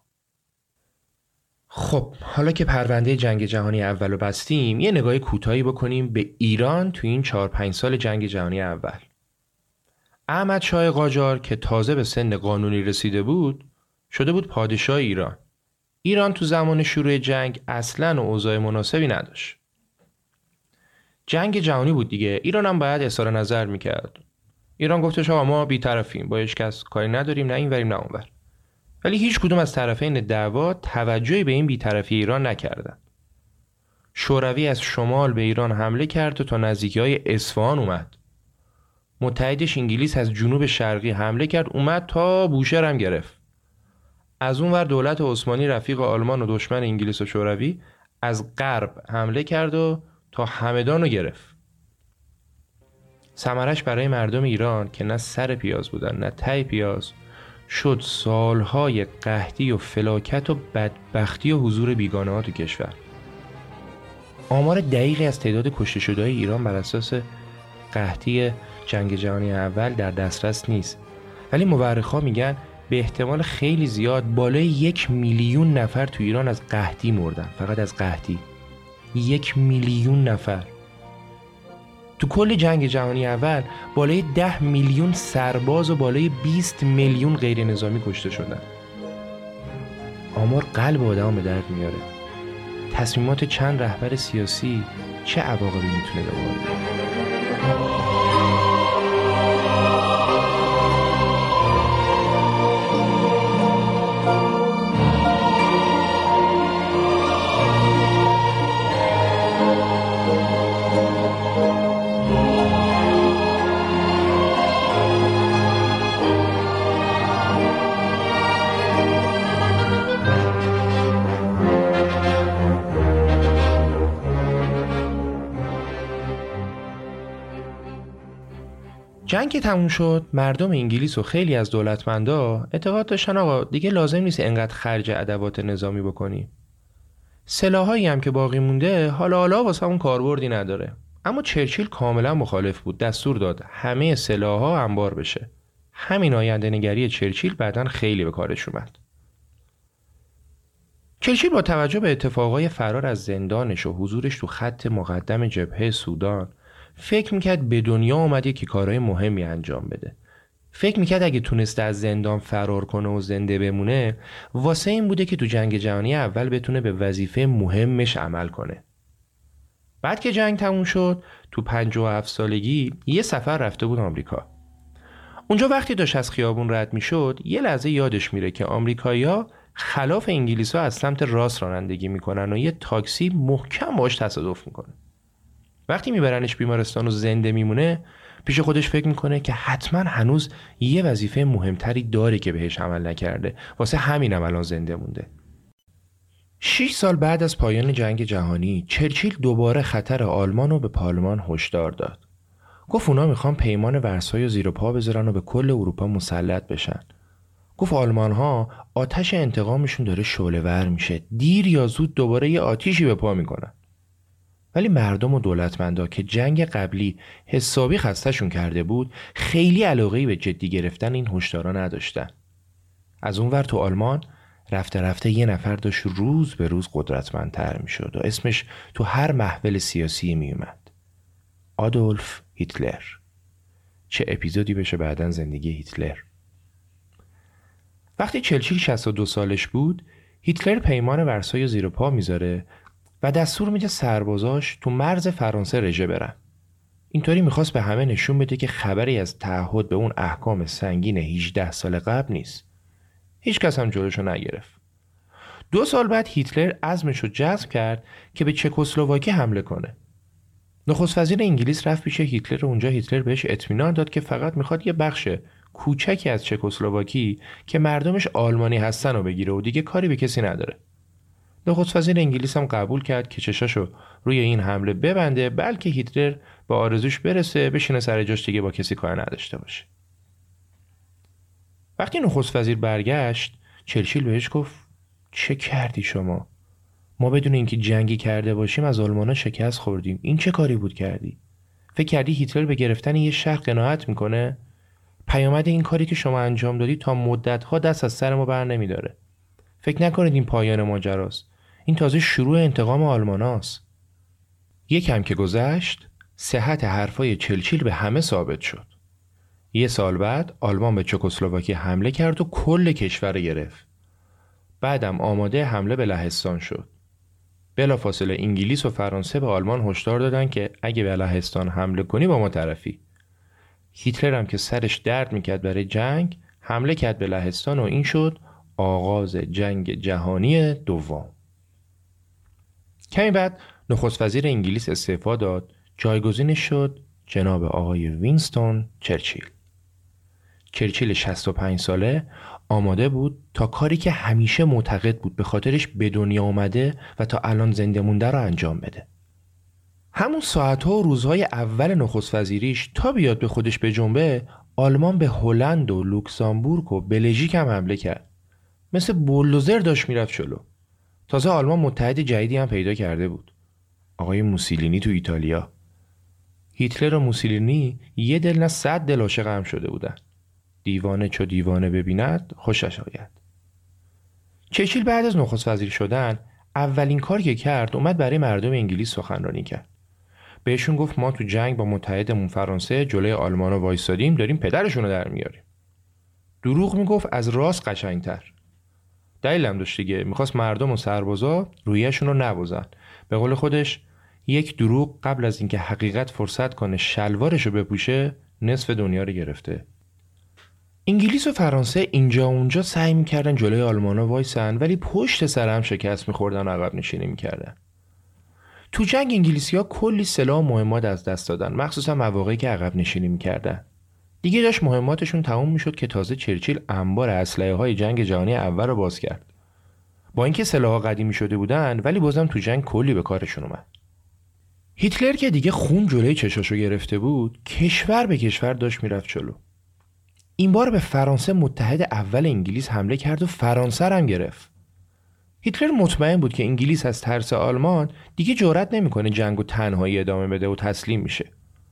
خب حالا که پرونده جنگ جهانی اول رو بستیم، یه نگاه کوتاهی بکنیم به ایران تو این چهار پنج سال جنگ جهانی اول. احمد شاه قاجار که تازه به سن قانونی رسیده بود شده بود پادشاه ایران. ایران تو زمان شروع جنگ اصلاً اوضاع مناسبی نداشت. جنگ جهانی بود دیگه، ایران هم باید اظهار نظر میکرد. ایران گفتش آقا ما بی‌طرفیم، با هیچ کس کاری نداریم، نه این وریم نه اون ور. ولی هیچ کدوم از طرفین دعوا توجهی به این بی‌طرفی ایران نکردن. شوروی از شمال به ایران حمله کرد و تا نزدیکی‌های اصفهان اومد. متحدش انگلیس از جنوب شرقی حمله کرد اومد تا بوشهر هم گرفت. از اون ور دولت عثمانی رفیق آلمان و دشمن انگلیس و شوروی از غرب حمله کرد و تا همدان رو گرفت. ثمرش برای مردم ایران که نه سر پیاز بودن نه ته پیاز شد سالهای قحطی و فلاکت و بدبختی و حضور بیگانه ها تو کشور. آمار دقیقی از تعداد کشته شده‌های ایران بر اساس قحطی جنگ جهانی اول در دسترس نیست، ولی مورخا میگن به احتمال خیلی زیاد بالای یک میلیون نفر تو ایران از قحطی مردن. فقط از قحطی یک میلیون نفر. تو کل جنگ جهانی اول بالای ده میلیون سرباز و بالای بیست میلیون غیر نظامی کشته شدن. آمار قلب آدم به درد میاره. تصمیمات چند رهبر سیاسی چه عواقبی میتونه داره؟ جنگ که تموم شد، مردم انگلیس و خیلی از دولتمندا اعتقاد داشتن آقا دیگه لازم نیست انقدر خرج ادوات نظامی بکنیم. سلاحایی هم که باقی مونده حالا حالا واسه اون کاربردی نداره. اما چرچیل کاملا مخالف بود، دستور داد همه سلاح‌ها انبار بشه. همین آینده نگری چرچیل بعداً خیلی به کارش اومد. چرچیل با توجه به اتفاقای فرار از زندانش و حضورش تو خط مقدم جبهه سودان فکر میکرد به دنیا اومده که کارهای مهمی انجام بده. فکر میکرد اگه تونسته از زندان فرار کنه و زنده بمونه واسه این بوده که تو جنگ جهانی اول بتونه به وظیفه مهمش عمل کنه. بعد که جنگ تموم شد تو پنجاه و هفت سالگی یه سفر رفته بود آمریکا. اونجا وقتی داشت از خیابون رد میشد یه لحظه یادش میره که آمریکایی‌ها خلاف انگلیس‌ها از سمت راست رانندگی میکنن و یه تاکسی محکم باش تصادف میکنه. وقتی میبرنش بیمارستان و زنده میمونه پیش خودش فکر میکنه که حتما هنوز یه وظیفه مهمتری داره که بهش عمل نکرده، واسه همینم الان زنده مونده. شش سال بعد از پایان جنگ جهانی چرچیل دوباره خطر آلمان رو به پارلمان هشدار داد. گفت اونا میخوان پیمان ورسای رو زیر پا بذارن و به کل اروپا مسلط بشن. گفت آلمان ها آتش انتقامشون داره شعله‌ور میشه، دیر یا زود دوباره یه آتیشی به پا میکنن. ولی مردم و دولتمندا که جنگ قبلی حسابی خسته‌شون کرده بود خیلی علاقه‌ای به جدی گرفتن این هشدارا نداشتن. از اونور تو آلمان رفته رفته یه نفر داشت روز به روز قدرتمندتر میشد و اسمش تو هر محفل سیاسی میومد. آدولف هیتلر. چه اپیزودی بشه بعدن زندگی هیتلر. وقتی چرچیل شصت و دو سالش بود هیتلر پیمان ورسای زیر پا میذاره و دستور میده سربازاش تو مرز فرانسه رژه برن. اینطوری میخواست به همه نشون بده که خبری از تعهد به اون احکام سنگین هجده سال قبل نیست. هیچ کس هم جلوشو نگرفت. دو سال بعد هیتلر عزمشو جزم کرد که به چکسلواکی حمله کنه. نخست وزیر انگلیس رفت پیش هیتلر و اونجا هیتلر بهش اطمینان داد که فقط میخواد یه بخش کوچکی از چکسلواکی که مردمش آلمانی هستن رو بگیره و دیگه کاری به کسی نداره. نخست وزیر انگلیس هم قبول کرد که چشاشو روی این حمله ببنده، بلکه هیتلر به آرزوش برسه، بشینه سر جاش، دیگه با کسی کار نداشته باشه. وقتی نخست وزیر برگشت، چرچیل بهش گفت چه کردی شما؟ ما بدون اینکه جنگی کرده باشیم از آلمانا شکست خوردیم. این چه کاری بود کردی؟ فکر کردی هیتلر به گرفتن یه شهر قناعت میکنه؟ پیامد این کاری که شما انجام دادی تا مدت‌ها دست از سر ما بر نمیداره. فکر نکنید این پایان ماجراست. این تازه شروع انتقام آلماناست. یکم که گذشت، صحت حرفای چرچیل به همه ثابت شد. یه سال بعد آلمان به چکسلواکی حمله کرد و کل کشور گرفت. بعدم آماده حمله به لهستان شد. بلافاصله انگلیس و فرانسه به آلمان هشدار دادن که اگه به لهستان حمله کنی با ما طرفی. هیتلر هم که سرش درد میکرد برای جنگ، حمله کرد به لهستان و این شد آغاز جنگ جهانی دوم. کمی بعد نخست وزیر انگلیس استعفا داد، جایگزینش شد جناب آقای وینستون چرچیل. چرچیل شصت و پنج ساله آماده بود تا کاری که همیشه معتقد بود به خاطرش به دنیا آمده و تا الان زنده مونده رو انجام بده. همون ساعتها و روزهای اول نخست وزیریش تا بیاد به خودش به جنبه، آلمان به هلند و لوکزامبورگ و بلژیک هم حمله کرد. مثل بولدوزر داشت میرفت جلو. تازه آلمان متحد جدیدی هم پیدا کرده بود، آقای موسولینی تو ایتالیا. هیتلر و موسولینی یه دل نه صد دل عاشق هم شده بودن. دیوانه چو دیوانه ببیند خوشش آید. چرچیل بعد از نخست وزیر شدن اولین کاری که کرد اومد برای مردم انگلیس سخنرانی کرد. بهشون گفت ما تو جنگ با متحدمون فرانسه جلوی آلمانا وایسادیم، داریم پدرشون رو در میاریم. دروغ میگفت از راست قشنگتر. دلیلم داشت دیگه، میخواست مردم و سربازا رویشون رو نبازن. به قول خودش یک دروغ قبل از اینکه حقیقت فرصت کنه شلوارش رو بپوشه نصف دنیا رو گرفته. انگلیس و فرانسه اینجا اونجا سعی میکردن جلوی آلمانا وایسن، ولی پشت سر هم شکست میخوردن و عقب نشینی میکردن. تو جنگ انگلیسی‌ها کلی سلاح و مهمات از دست دادن، مخصوصا مواقعی که عقب نشینی میکردن. دیگه داشت مهماتشون تموم میشد که تازه چرچیل انبار اسلحه‌های جنگ جهانی اول رو باز کرد. با اینکه سلاح‌ها قدیمی شده بودن، ولی بازم تو جنگ کلی به کارشون اومد. هیتلر که دیگه خون جلوی چشاشو گرفته بود، کشور به کشور داشت میرفت جلو. این بار به فرانسه متحد اول انگلیس حمله کرد و فرانسه هم گرفت. هیتلر مطمئن بود که انگلیس از ترس آلمان دیگه جرئت نمیکنه جنگو تنهایی ادامه بده و تسلیم میشه.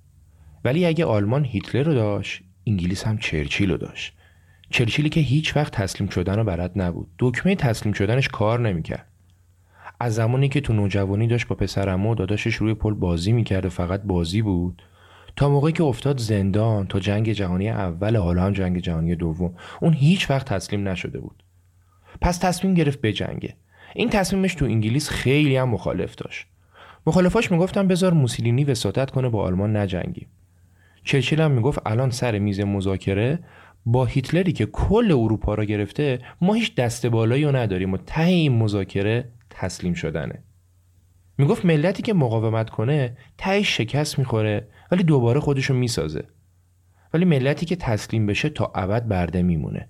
ولی اگه آلمان هیتلر رو داشت، انگلیس هم چرچیل رو داشت. چرچیلی که هیچ وقت تسلیم شدن رو بلد نبود. دکمه تسلیم شدنش کار نمیکرد. از زمانی که تو نوجوانی داشت با پسرعمو و داداشش روی پل بازی میکرد و فقط بازی بود، تا موقعی که افتاد زندان تا جنگ جهانی اول، حالا هم جنگ جهانی دوم، اون هیچ وقت تسلیم نشده بود. پس تصمیم گرفت بجنگه. این تصمیمش تو انگلیس خیلی هم مخالف داشت. مخالفاش میگفتن بذار موسولینی وساطت کنه با آلمان نجنگیم. چرچیل هم میگفت الان سر میز مذاکره با هیتلری که کل اروپا را گرفته، ما هیچ دست بالایی رو نداریم و ته این مذاکره تسلیم شدنه. میگفت ملتی که مقاومت کنه تهش شکست میخوره ولی دوباره خودشو میسازه، ولی ملتی که تسلیم بشه تا ابد برده میمونه.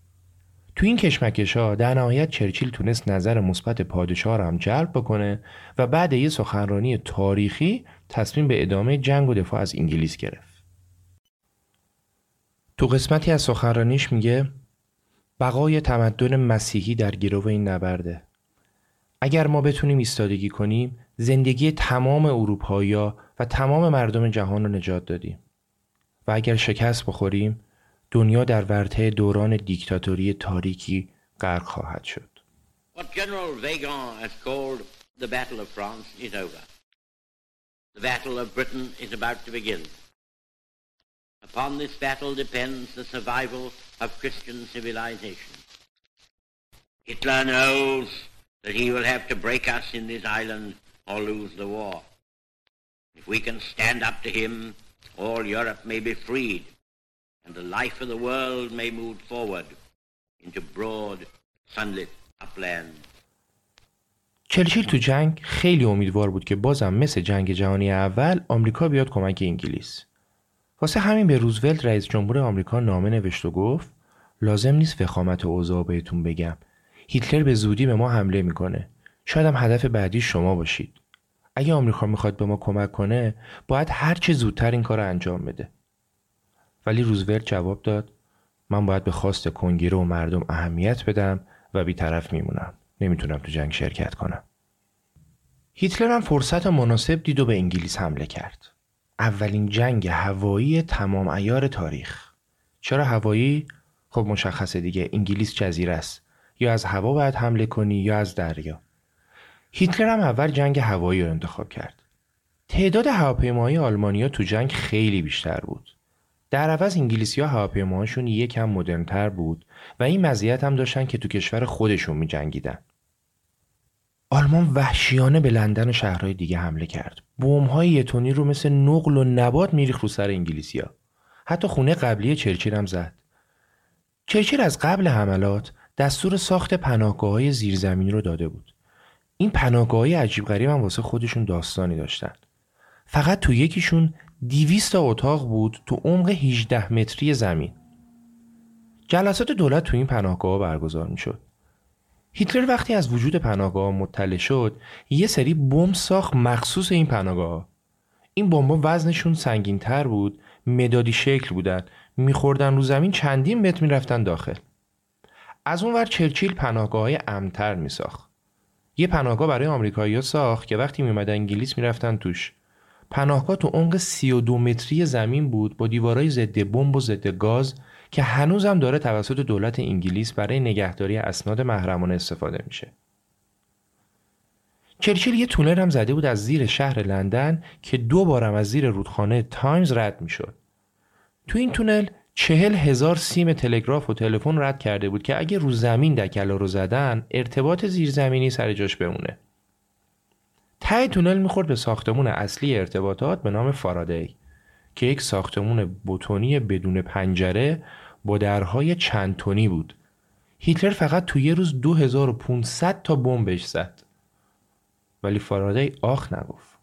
تو این کشمکش‌ها در نهایت چرچیل تونست نظر مثبت پادشاه را هم جلب بکنه و بعد یه سخنرانی تاریخی تصمیم به ادامه جنگ و دفاع از انگلیس گرفت. تو قسمتی از سخنرانیش میگه بقای تمدن مسیحی در گرو این نبرده. اگر ما بتونیم ایستادگی کنیم، زندگی تمام اروپایی‌ها و تمام مردم جهان رو نجات دادیم. و اگر شکست بخوریم، دنیا در ورطه دوران دیکتاتوری تاریکی غرق خواهد شد. What General Weygand has called the Battle of France is over. The Battle of Britain is about to begin. Upon this battle depends the survival of Christian civilization. Hitler knows that he will have to break us in this island or lose the war. If we can stand up to him, all Europe may be freed, and the life of the world may move forward into broad, sunlit upland. چرچیل تو جنگ خیلی امیدوار بود که بازم مثل جنگ جهانی اول آمریکا بیاد کمک انگلیس. واسه همین به روزولت رئیس جمهور آمریکا نامه نوشت و گفت لازم نیست وخامت اوضاع بهتون بگم. هیتلر به زودی به ما حمله میکنه. شاید هم هدف بعدی شما باشید. اگه آمریکا میخواد به ما کمک کنه باید هر چه زودتر این کار رو انجام بده. ولی روزولت جواب داد من باید به خواست کنگره و مردم اهمیت بدم و بی‌طرف میمونم. نمیتونم تو جنگ شرکت کنم. هیتلر هم فرصت مناسب دید و به انگلیس حمله کرد. اولین جنگ هوایی تمام عیار تاریخ. چرا هوایی؟ خب مشخصه دیگه، انگلیس جزیره است. یا از هوا باید حمله کنی یا از دریا. هیتلر هم اول جنگ هوایی رو انتخاب کرد. تعداد هواپیماهای آلمانیا تو جنگ خیلی بیشتر بود. در عوض انگلیسی‌ها هواپیماهاشون یکم مدرن‌تر بود و این مزیت هم داشتن که تو کشور خودشون می‌جنگیدن. آلمان وحشیانه به لندن و شهرهای دیگه حمله کرد. بمب‌های یه تنی رو مثل نقل و نبات میریخت رو سر انگلیسی‌ها. حتی خونه قبلی چرچیل هم زد. چرچیل از قبل حملات دستور ساخت پناهگاه‌های زیرزمینی رو داده بود. این پناهگاه‌های عجیب غریب هم واسه خودشون داستانی داشتن. فقط تو یکیشون دویست تا اتاق بود تو عمق هجده متری زمین. جلسات دولت تو این پناهگاه برگزار میشد. هیتلر وقتی از وجود پناهگاه مطلع شد، یه سری بمب ساخت مخصوص این پناهگاه. این بمب‌ها وزنشون سنگین‌تر بود، مدادی شکل بودن، می‌خوردن رو زمین چندین متر می‌رفتن داخل. از اون ور چرچیل پناهگاه‌های امن‌تر می‌ساخت. یه پناهگاه برای آمریکایی‌ها ساخت که وقتی می‌اومدن انگلیس می‌رفتن توش. پناهگاه تو عمق سی و دو متری زمین بود با دیوارهای ضد بمب و ضد گاز که هنوزم داره توسط دولت انگلیس برای نگهداری اسناد محرمانه استفاده میشه. چرچیل یه تونل هم زده بود از زیر شهر لندن که دو بارم از زیر رودخانه تایمز رد میشد. تو این تونل چهل هزار سیم تلگراف و تلفن رد کرده بود که اگه رو زمین دکلا رو زدن ارتباط زیرزمینی سر جاش بمونه. ته تونل میخورد به ساختمون اصلی ارتباطات به نام فارادی که یک ساختمون بتونی بدون پنجره با درهای چند تنی بود. هیتلر فقط تو یه روز دو هزار و پانصد تا بمبش زد. ولی فارادی آخ نگفت.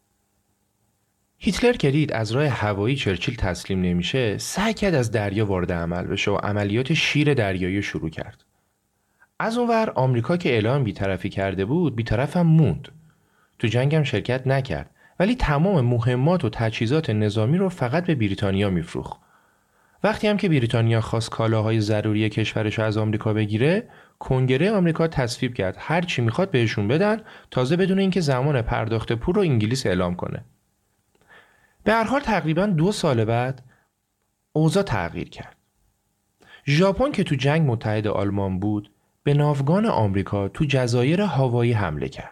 هیتلر که دید از راه هوایی چرچیل تسلیم نمیشه، سعی کرد از دریا وارد عمل بشه و عملیات شیر دریایی شروع کرد. از اونور آمریکا که اعلام بی‌طرفی کرده بود، بی‌طرف هم موند. تو جنگ هم شرکت نکرد، ولی تمام مهمات و تجهیزات نظامی رو فقط به بریتانیا میفروخت. وقتی هم که بریتانیا خواست کالاهای ضروری کشورش از آمریکا بگیره، کنگره آمریکا تصویب کرد هر چی میخواد بهشون بدن، تازه بدون اینکه زمان پرداخت پول رو انگلیس اعلام کنه. به هر حال تقریباً دو سال بعد اوضاع تغییر کرد. ژاپن که تو جنگ متحد آلمان بود، به ناوگان آمریکا تو جزایر هاوایی حمله کرد.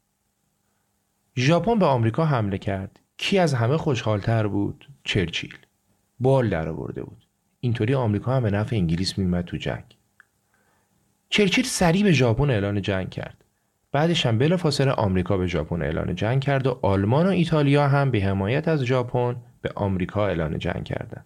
ژاپن به آمریکا حمله کرد. کی از همه خوشحال‌تر بود؟ چرچیل. بال در آورده بود. اینطوری آمریکا هم به نفع انگلیس میومد تو جنگ. چرچیل سریع به ژاپن اعلان جنگ کرد. بعدش هم بلافاصله آمریکا به ژاپن اعلان جنگ کرد و آلمان و ایتالیا هم به حمایت از ژاپن به آمریکا اعلان جنگ کردند.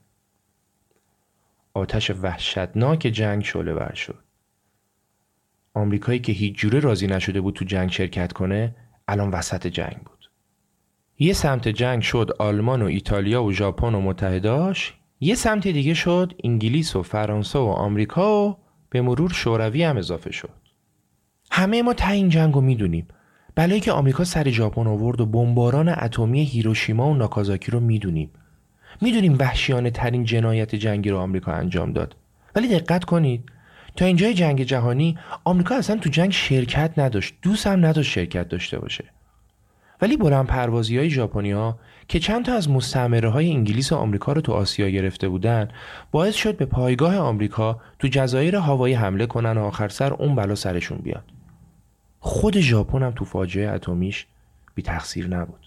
آتش وحشتناک جنگ شعله‌ور شد. آمریکایی که هیچ جوره راضی نشده بود تو جنگ شرکت کنه، الان وسط جنگ بود. یه سمت جنگ شد آلمان و ایتالیا و ژاپن و متحداش، یه سمت دیگه شد انگلیس و فرانسه و آمریکا و به مرور شوروی هم اضافه شد. همه ما ته این جنگو میدونیم. بلایی که آمریکا سر ژاپن آورد و بمباران اتمی هیروشیما و ناکازاکی رو میدونیم. میدونیم وحشیانه ترین جنایت جنگی رو آمریکا انجام داد. ولی دقت کنید، تا اینجای جنگ جهانی آمریکا اصلا تو جنگ شرکت نداشت، دوست هم نداشت شرکت داشته باشه. ولی بلند پروازی های ژاپنی‌ها که چند تا از مستعمره های انگلیس و آمریکا رو تو آسیا گرفته بودن، باعث شد به پایگاه آمریکا تو جزایر هاوایی حمله کنن و آخر سر اون بلا سرشون بیاد. خود ژاپن هم تو فاجعه اتمیش بی تقصیر نبود.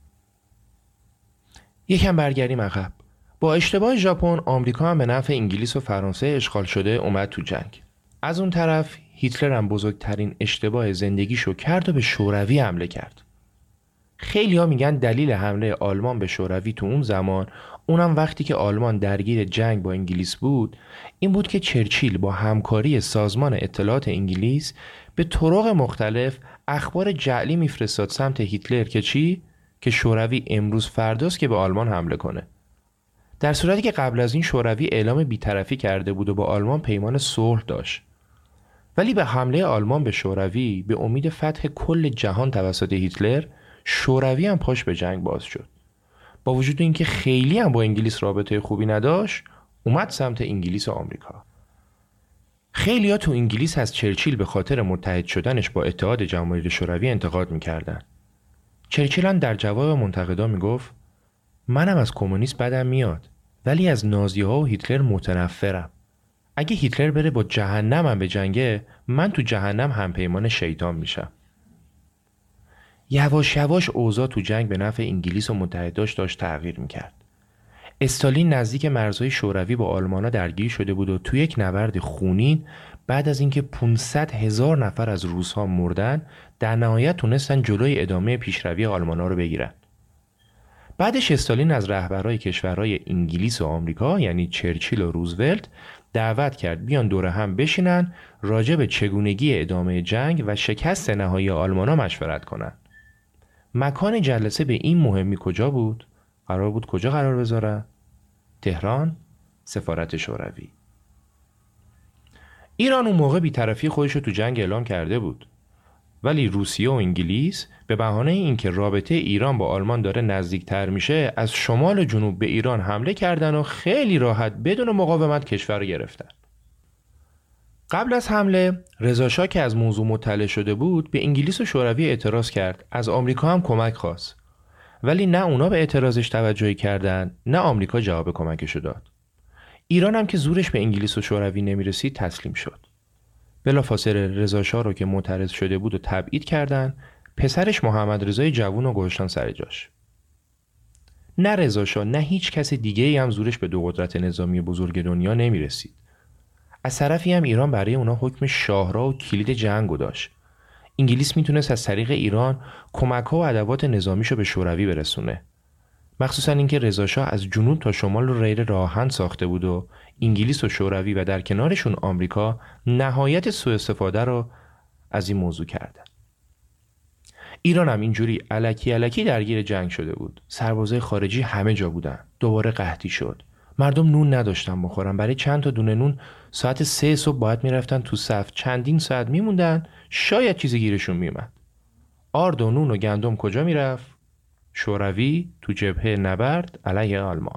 یکم برگردیم عقب. با اشتباه ژاپن، آمریکا هم به نفع انگلیس و فرانسه اشغال شده اومد تو جنگ. از اون طرف هیتلر هم بزرگترین اشتباه زندگیشو کرد و به شوروی حمله کرد. خیلی ها میگن دلیل حمله آلمان به شوروی تو اون زمان، اونم وقتی که آلمان درگیر جنگ با انگلیس بود، این بود که چرچیل با همکاری سازمان اطلاعات انگلیس به طرق مختلف اخبار جعلی میفرستاد سمت هیتلر که چی؟ که شوروی امروز فرداست که به آلمان حمله کنه. در صورتی که قبل از این شوروی اعلام بی‌طرفی کرده بود و با آلمان پیمان صلح داشت. ولی به حمله آلمان به شوروی به امید فتح کل جهان توسط هیتلر، شوروی هم پاش به جنگ باز شد. با وجود اینکه خیلی هم با انگلیس رابطه خوبی نداشت، اومد سمت انگلیس و آمریکا. خیلی‌ها تو انگلیس از چرچیل به خاطر متحد شدنش با اتحاد جماهیر شوروی انتقاد می‌کردن. چرچیل هم در جواب منتقدا میگفت منم از کمونیست بدم میاد، ولی از نازی‌ها و هیتلر متنفرم. اگه هیتلر بره با جهنمم به جنگه، من تو جهنم همپیمان شیطان میشم. یواش یواش اوضاع تو جنگ به نفع انگلیس و متحداش داشت تغییر میکرد. استالین نزدیک مرزهای شوروی با آلمانا درگیر شده بود و تو یک نبرد خونین بعد از اینکه پانصد هزار نفر از روس‌ها مردن، در نهایت تونستن جلوی ادامه پیشروی آلمانا رو بگیرن. بعدش استالین از رهبرای کشورهای انگلیس و آمریکا یعنی چرچیل و روزولت دعوت کرد بیان دور هم بشینن راجع به چگونگی ادامه جنگ و شکست نهایی آلمانا مشورت کنن. مکان جلسه به این مهمی کجا بود؟ قرار بود کجا قرار بذارن؟ تهران، سفارت شوروی. ایران اون موقع بی‌طرفی خودش رو تو جنگ اعلام کرده بود. ولی روسیه و انگلیس به بهانه اینکه رابطه ایران با آلمان داره نزدیکتر میشه، از شمال و جنوب به ایران حمله کردن و خیلی راحت بدون مقاومت کشور رو گرفتن. قبل از حمله، رضا شاه که از موضوع مطلع شده بود، به انگلیس و شوروی اعتراض کرد. از آمریکا هم کمک خواست. ولی نه اونا به اعتراضش توجهی کردن، نه آمریکا جواب کمکشو داد. ایران هم که زورش به انگلیس و شوروی نمیرسید تسلیم شد. بلافاصله رضا شاه رو که معترض شده بود و تبعید کردن، پسرش محمد رضای جوون رو گذاشتن سر جاش. نه رضا شاه نه هیچ کس دیگه‌ای هم زورش به دو قدرت نظامی بزرگ دنیا نمیرسید. از طرفی هم ایران برای اونا حکم شاهراه و کلید جنگو داشت. انگلیس میتونست از طریق ایران کمک‌ها و ادوات نظامیشو به شوروی برسونه. مخصوصا اینکه رضا شاه از جنوب تا شمال رو ریل راهن ساخته بود و انگلیس و شوروی و در کنارشون آمریکا نهایت سوء استفاده رو از این موضوع کردن. ایران هم اینجوری الکی الکی درگیر جنگ شده بود. سربازای خارجی همه جا بودن. دوباره قحطی شد. مردم نون نداشتن بخورن. برای چند تا دونه نون ساعت سه صبح باید میرفتن تو صف. چندین ساعت میموندن، شاید چیزی گیرشون میومد. آرد و نون و گندم کجا میرفت؟ شوروی تو جبهه نبرد علیه آلمان.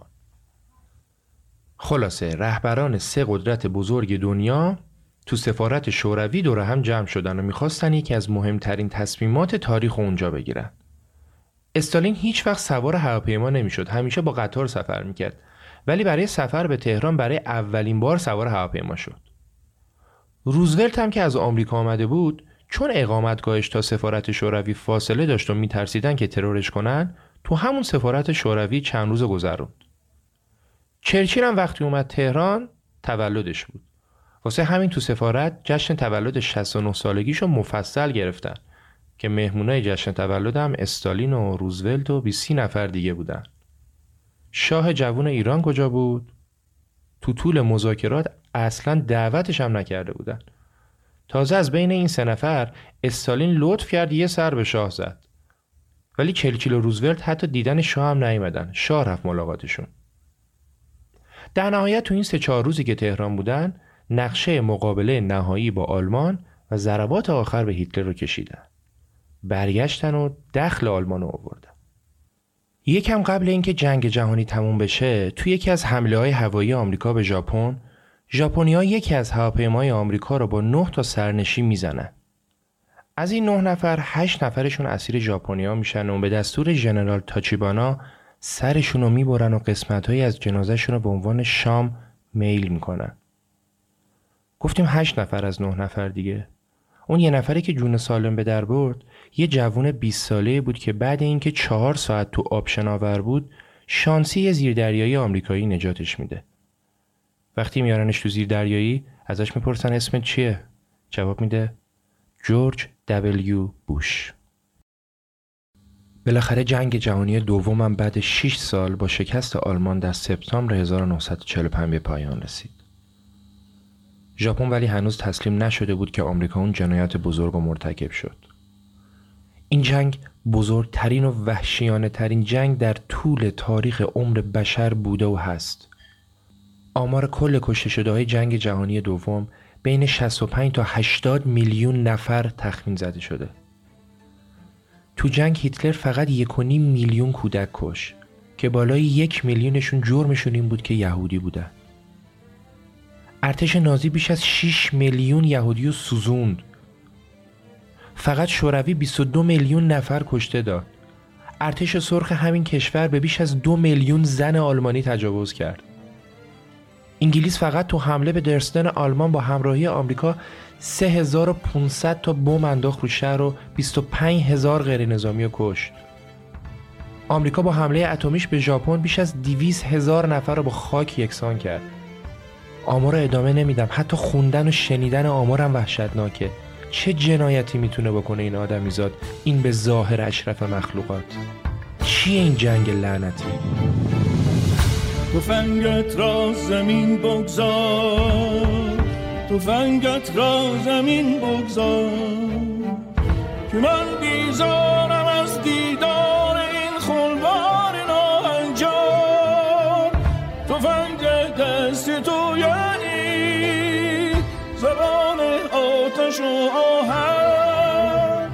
خلاصه رهبران سه قدرت بزرگ دنیا تو سفارت شوروی دور هم جمع شدن و میخواستن یکی از مهمترین تصمیمات تاریخ اونجا بگیرن. استالین هیچ وقت سوار هواپیما نمیشد، همیشه با قطار سفر میکرد، ولی برای سفر به تهران برای اولین بار سوار هواپیما شد. روزولت هم که از آمریکا آمده بود، چون اقامتگاهش تا سفارت شوروی فاصله داشت و میترسیدن که ترورش کنن، تو همون سفارت شوروی چند روز گذروند. چرچیل هم وقتی اومد تهران تولدش بود. واسه همین تو سفارت جشن تولد شصت و نه سالگیشو مفصل گرفتن که مهمونای جشن تولد هم استالین و روزولت و بیست نفر دیگه بودن. شاه جوون ایران کجا بود؟ تو طول مذاکرات اصلاً دعوتش هم نکرده بودن. تازه از بین این سه نفر استالین لطف کرد یه سر به شاه زد. ولی چرچیل و روزولت حتی دیدن شاه هم نیومدن. شاه رفت ملاقاتشون. در نهایت تو این سه چهار روزی که تهران بودن، نقشه مقابله نهایی با آلمان و ضربات آخر به هیتلر رو کشیدن. برگشتن و دخل آلمان رو آوردن. یکم قبل اینکه جنگ جهانی تموم بشه، تو یکی از حمله‌های هوایی آمریکا به ژاپن، ژاپنی‌ها یکی از هواپیماهای آمریکا رو با نه تا سرنشین میزنن. از این نه نفر، هشت نفرشون اسیر ژاپنی‌ها میشن و به دستور ژنرال تاچیبانا سرشون رو میبرن و قسمت‌هایی از جنازه‌شون رو به عنوان شام میل میکنن. گفتیم هشت نفر از نه نفر دیگه. اون یه نفری که جون سالم به در برد، یه جوون بیست ساله بود که بعد اینکه چهار ساعت تو آب شناور بود، شانسی یه زیردریایی آمریکایی نجاتش میده. وقتی میارنش تو زیردریایی، ازش میپرسن اسمت چیه؟ جواب میده جورج دبلیو بوش. بالاخره جنگ جهانی دومم بعد شش سال با شکست آلمان در سپتامبر هزار و نهصد و چهل و پنج به پایان رسید. ژاپن ولی هنوز تسلیم نشده بود که آمریکا اون جنایت بزرگ و مرتکب شد. این جنگ بزرگترین و وحشیانه ترین جنگ در طول تاریخ عمر بشر بوده و هست. آمار کل کشته شده های جنگ جهانی دوم بین شصت و پنج تا هشتاد میلیون نفر تخمین زده شده. تو جنگ هیتلر فقط یک و نیم میلیون کودک کش که بالای یک میلیونشون جرمشون این بود که یهودی بودن. ارتش نازی بیش از شش میلیون یهودی رو سوزوند. فقط شوروی بیست و دو میلیون نفر کشته داد. ارتش سرخ همین کشور به بیش از دو میلیون زن آلمانی تجاوز کرد. انگلیس فقط تو حمله به درستن آلمان با همراهی آمریکا سه هزار و پانصد تا بمب انداخت رو شهر و بیست و پنج هزار غیر نظامی رو کشت. آمریکا با حمله اتمیش به ژاپن بیش از دویست هزار نفر رو با خاک یکسان کرد. آمار رو ادامه نمیدم، حتی خوندن و شنیدن آمارم وحشتناکه. چه جنایتی میتونه بکنه این آدمیزاد، این به ظاهر اشرف مخلوقات؟ چیه این جنگ لعنتی؟ تفنگت را زمین بگذار، تفنگت را زمین بگذار، که من بیزارم از دیدار این خلوار ناهنجار. تفنگ دست تو یعنی زبان آتش و آهن،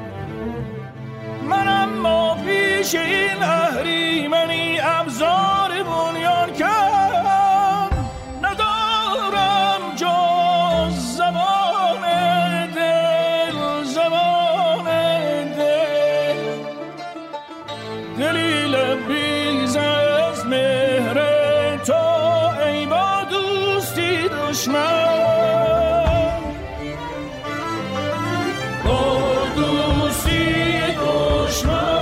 من اما پیش این اهریمنی ابزار بنیان کرد ندارم جز زبان دل، زبان دل، دلی لبریز از مهر تو ای با دوستی دشمن، با دوستی دشمن.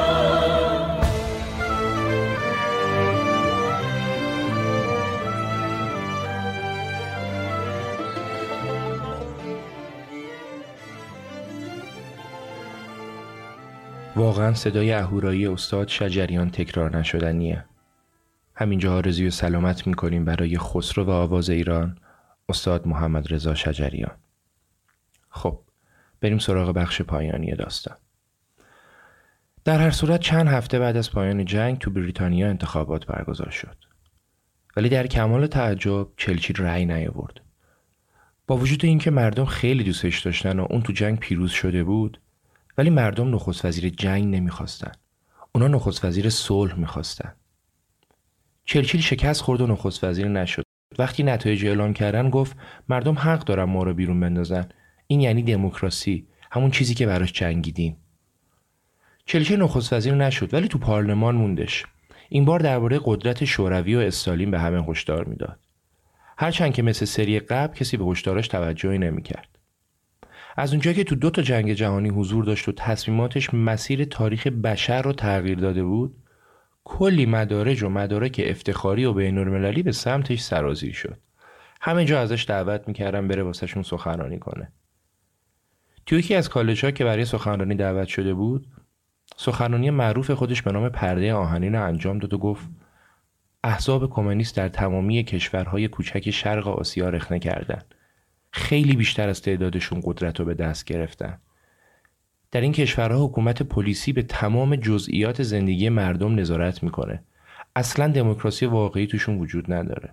واقعا صدای اهورایی استاد شجریان تکرار نشدنیه. همینجا آرزوی سلامت میکنیم برای خسرو و آواز ایران، استاد محمد رضا شجریان. خب بریم سراغ بخش پایانی داستان. در هر صورت چند هفته بعد از پایان جنگ تو بریتانیا انتخابات برگزار شد. ولی در کمال تعجب چرچیل رأی نیاورد. با وجود اینکه مردم خیلی دوستش داشتن و اون تو جنگ پیروز شده بود، ولی مردم نخست وزیر جنگ نمیخواستن. اونا نخست وزیر صلح میخواستن. چرچیل شکست خورد و نخست وزیر نشد. وقتی نتایج اعلام کردن گفت مردم حق دارن ما رو بیرون بندازن. این یعنی دموکراسی، همون چیزی که براش جنگیدیم. چرچیل نخست وزیر نشد ولی تو پارلمان موندش. این بار درباره قدرت شوروی و استالین به همه هشدار میداد. هرچند که مثل سری قبل کسی به هشداراش توجهی نمیکرد. از اونجایی که تو دو تا جنگ جهانی حضور داشت و تصمیماتش مسیر تاریخ بشر رو تغییر داده بود، کلی مدارج و مدارک افتخاری و بین‌المللی به سمتش سرازیر شد. همه جا ازش دعوت میکردن بره واسهشون سخنرانی کنه. تو یکی از کالج‌ها که برای سخنرانی دعوت شده بود، سخنرانی معروف خودش به نام پرده آهنین رو انجام داد و گفت احزاب کمونیست در تمامی کشورهای کوچک شرق آسیا رخنه کردن. خیلی بیشتر از تعدادشون قدرت رو به دست گرفتن. در این کشورها حکومت پلیسی به تمام جزئیات زندگی مردم نظارت میکنه. اصلا دموکراسی واقعی توشون وجود نداره.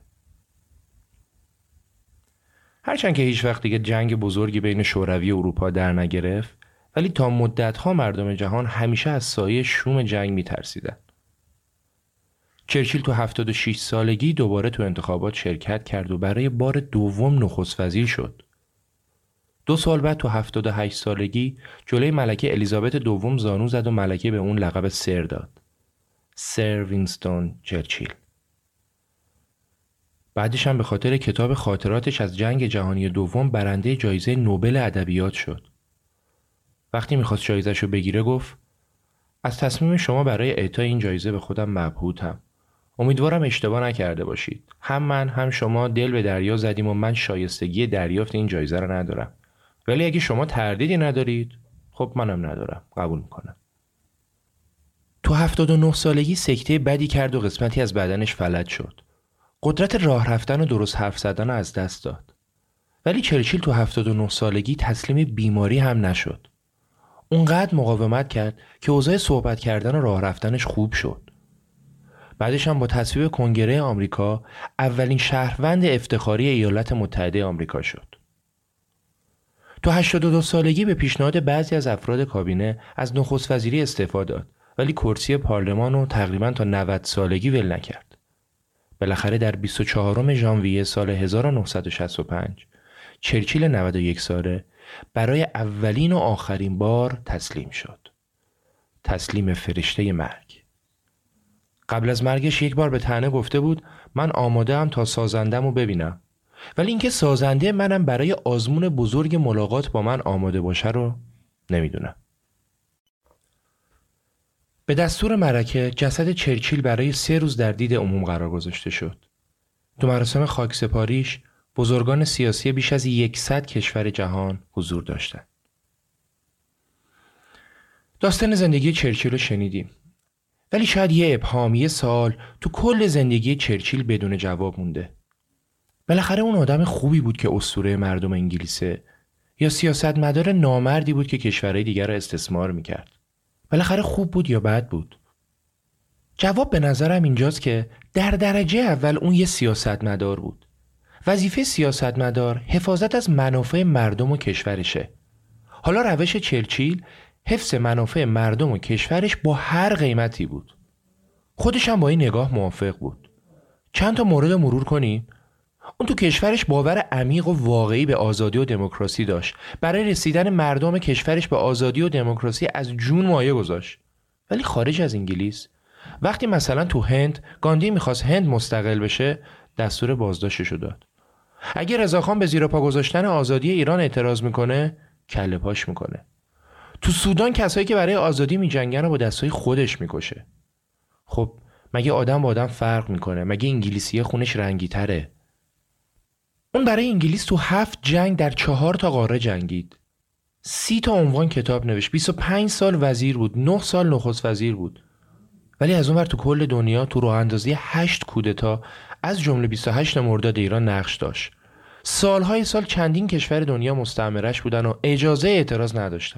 هرچند که هیچ وقت دیگه جنگ بزرگی بین شوروی و اروپا در نگرفت، ولی تا مدتها مردم جهان همیشه از سایه شوم جنگ میترسیدن. چرچیل تو هفتاد و شش سالگی دوباره تو انتخابات شرکت کرد و برای بار دوم نخست وزیر شد. دو سال بعد تو هفتاد و هشت سالگی جلوی ملکه الیزابت دوم زانو زد و ملکه به اون لقب سر داد. سر وینستون چرچیل. بعدش هم به خاطر کتاب خاطراتش از جنگ جهانی دوم برنده جایزه نوبل ادبیات شد. وقتی میخواست جایزه‌شو بگیره گفت از تصمیم شما برای اعطای این جایزه به خودم مبهوتم. امیدوارم اشتباه نکرده باشید. هم من هم شما دل به دریا زدیم و من شایستگی دریافت این جایزه رو ندارم. ولی اگه شما تردیدی ندارید، خب منم ندارم. قبول میکنم. تو هفتاد و نه سالگی سکته بدی کرد و قسمتی از بدنش فلج شد. قدرت راه رفتن و درست حرف زدن از دست داد. ولی چرچیل تو هفتاد و نه سالگی تسلیم بیماری هم نشد. اونقدر مقاومت کرد که اوضاع صحبت کردن و راه رفتنش خوب شد. بعدش هم با تصویب کنگره آمریکا اولین شهروند افتخاری ایالات متحده آمریکا شد. تو هشتاد و دو سالگی به پیشنهاد بعضی از افراد کابینه از نخست وزیری استعفا داد، ولی کرسی پارلمان رو تقریباً تا نود سالگی ول نکرد. بالاخره در بیست و چهارم ژانویه سال هزار و نهصد و شصت و پنج چرچیل نود و یک ساله برای اولین و آخرین بار تسلیم شد. تسلیم فرشته مرگ. قبل از مرگش یک بار به طعنه گفته بود من آماده ام تا سازندم رو ببینم، ولی اینکه سازنده منم برای آزمون بزرگ ملاقات با من آماده باشه رو نمیدونم. به دستور ملکه جسد چرچیل برای سه روز در دید عموم قرار گذاشته شد. تو مراسم خاکسپاریش بزرگان سیاسی بیش از صد کشور جهان حضور داشتند. داستان زندگی چرچیل رو شنیدیم، ولی شاید یه ابهام، یه سوال تو کل زندگی چرچیل بدون جواب مونده. بالاخره اون آدم خوبی بود که اسطوره مردم انگلیسه، یا سیاستمدار نامردی بود که کشورهای دیگر رو استثمار میکرد؟ بالاخره خوب بود یا بد بود؟ جواب به نظرم اینجاست که در درجه اول اون یه سیاستمدار بود. وظیفه سیاستمدار حفاظت از منافع مردم و کشورشه. حالا روش چرچیل حفظ منافع مردم و کشورش با هر قیمتی بود. خودش هم با این نگاه موافق بود. چند تا مورد مرور کنیم. اون تو کشورش باور عمیق و واقعی به آزادی و دموکراسی داشت. برای رسیدن مردم کشورش به آزادی و دموکراسی از جون مایه گذاشت. ولی خارج از انگلیس، وقتی مثلا تو هند گاندی میخواست هند مستقل بشه، دستور بازداشتشو داد. اگه رضاخان به زیر پا گذاشتن آزادی ایران اعتراض میکنه، کله پاش میکنه. تو سودان کسایی که برای آزادی میجنگن و با دستای خودش میکشه. خب مگه آدم با آدم فرق میکنه؟ مگه انگلیسیه خونش رنگی تره؟ اون برای انگلیس تو هفت جنگ در چهار تا قاره جنگید. سی تا عنوان کتاب نوشت. بیست و پنج سال وزیر بود. نه سال نخست وزیر بود. ولی از اون ور تو کل دنیا تو راه اندازی هشت کودتا از جمله بیست و هشت مرداد ایران نقش داشت. سالهای سال چندین کشور دنیا مستعمرش بودن و اجازه اعتراض نداشتن.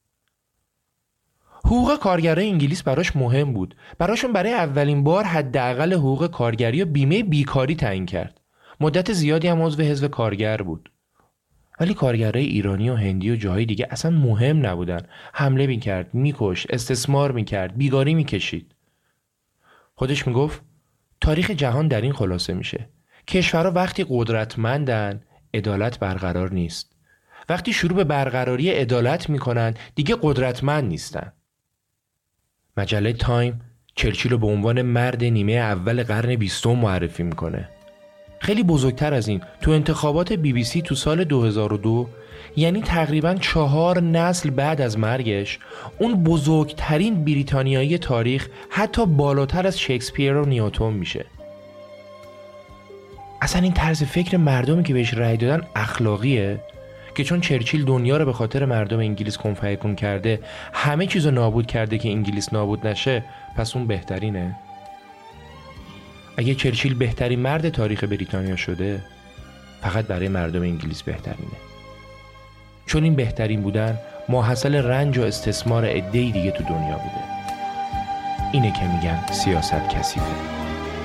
حقوق کارگرای انگلیس براش مهم بود. براشون برای اولین بار حداقل حقوق کارگری و بیمه بیکاری تعیین کرد. مدت زیادی هم عضو حزب کارگر بود. ولی کارگرای ایرانی و هندی و جاهای دیگه اصلا مهم نبودن. حمله میکرد، میکشت، استثمار میکرد، بیگاری میکشید. خودش میگفت تاریخ جهان در این خلاصه میشه: کشورها وقتی قدرتمندن عدالت برقرار نیست. وقتی شروع به برقراری عدالت میکنن دیگه قدرتمند نیستن. مجله تایم چرچیل رو به عنوان مرد نیمه اول قرن بیستم معرفی میکنه. خیلی بزرگتر از این، تو انتخابات بی بی سی تو سال دو هزار و دو، یعنی تقریباً چهار نسل بعد از مرگش، اون بزرگترین بریتانیایی تاریخ حتی بالاتر از شکسپیر و نیوتن میشه. اصلا این طرز فکر مردمی که بهش رأی دادن اخلاقیه که چون چرچیل دنیا رو به خاطر مردم انگلیس کن فیکون کرده، همه چیزو نابود کرده که انگلیس نابود نشه، پس اون بهترینه؟ اگه چرچیل بهترین مرد تاریخ بریتانیا شده، فقط برای مردم انگلیس بهترینه. چون این بهترین بودن ماحصل رنج و استثمار عده‌ای دیگه تو دنیا بوده. اینه که میگن سیاست کثیفه.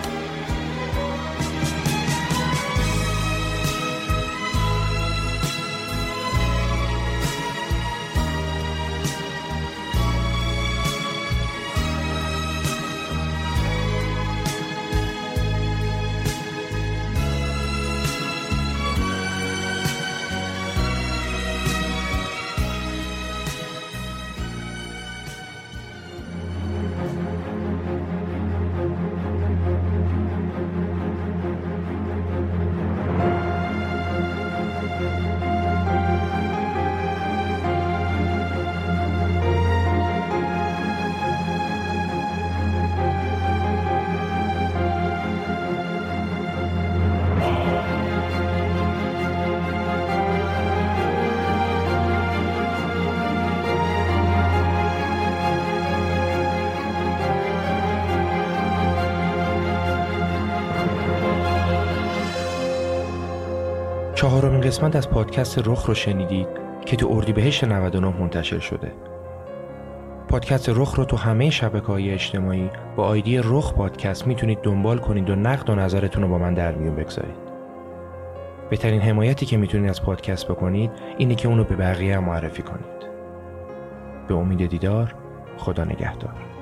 چهارمین قسمت از پادکست رخ رو شنیدید که تو اردیبهشت نود و نه منتشر شده. پادکست رخ رو تو همه شبکه‌های اجتماعی با آیدی رخ پادکست میتونید دنبال کنید و نقد و نظرتون رو با من در میون بگذارید. بهترین حمایتی که میتونید از پادکست بکنید اینه که اونو به بقیه هم معرفی کنید. به امید دیدار، خدا نگهدار.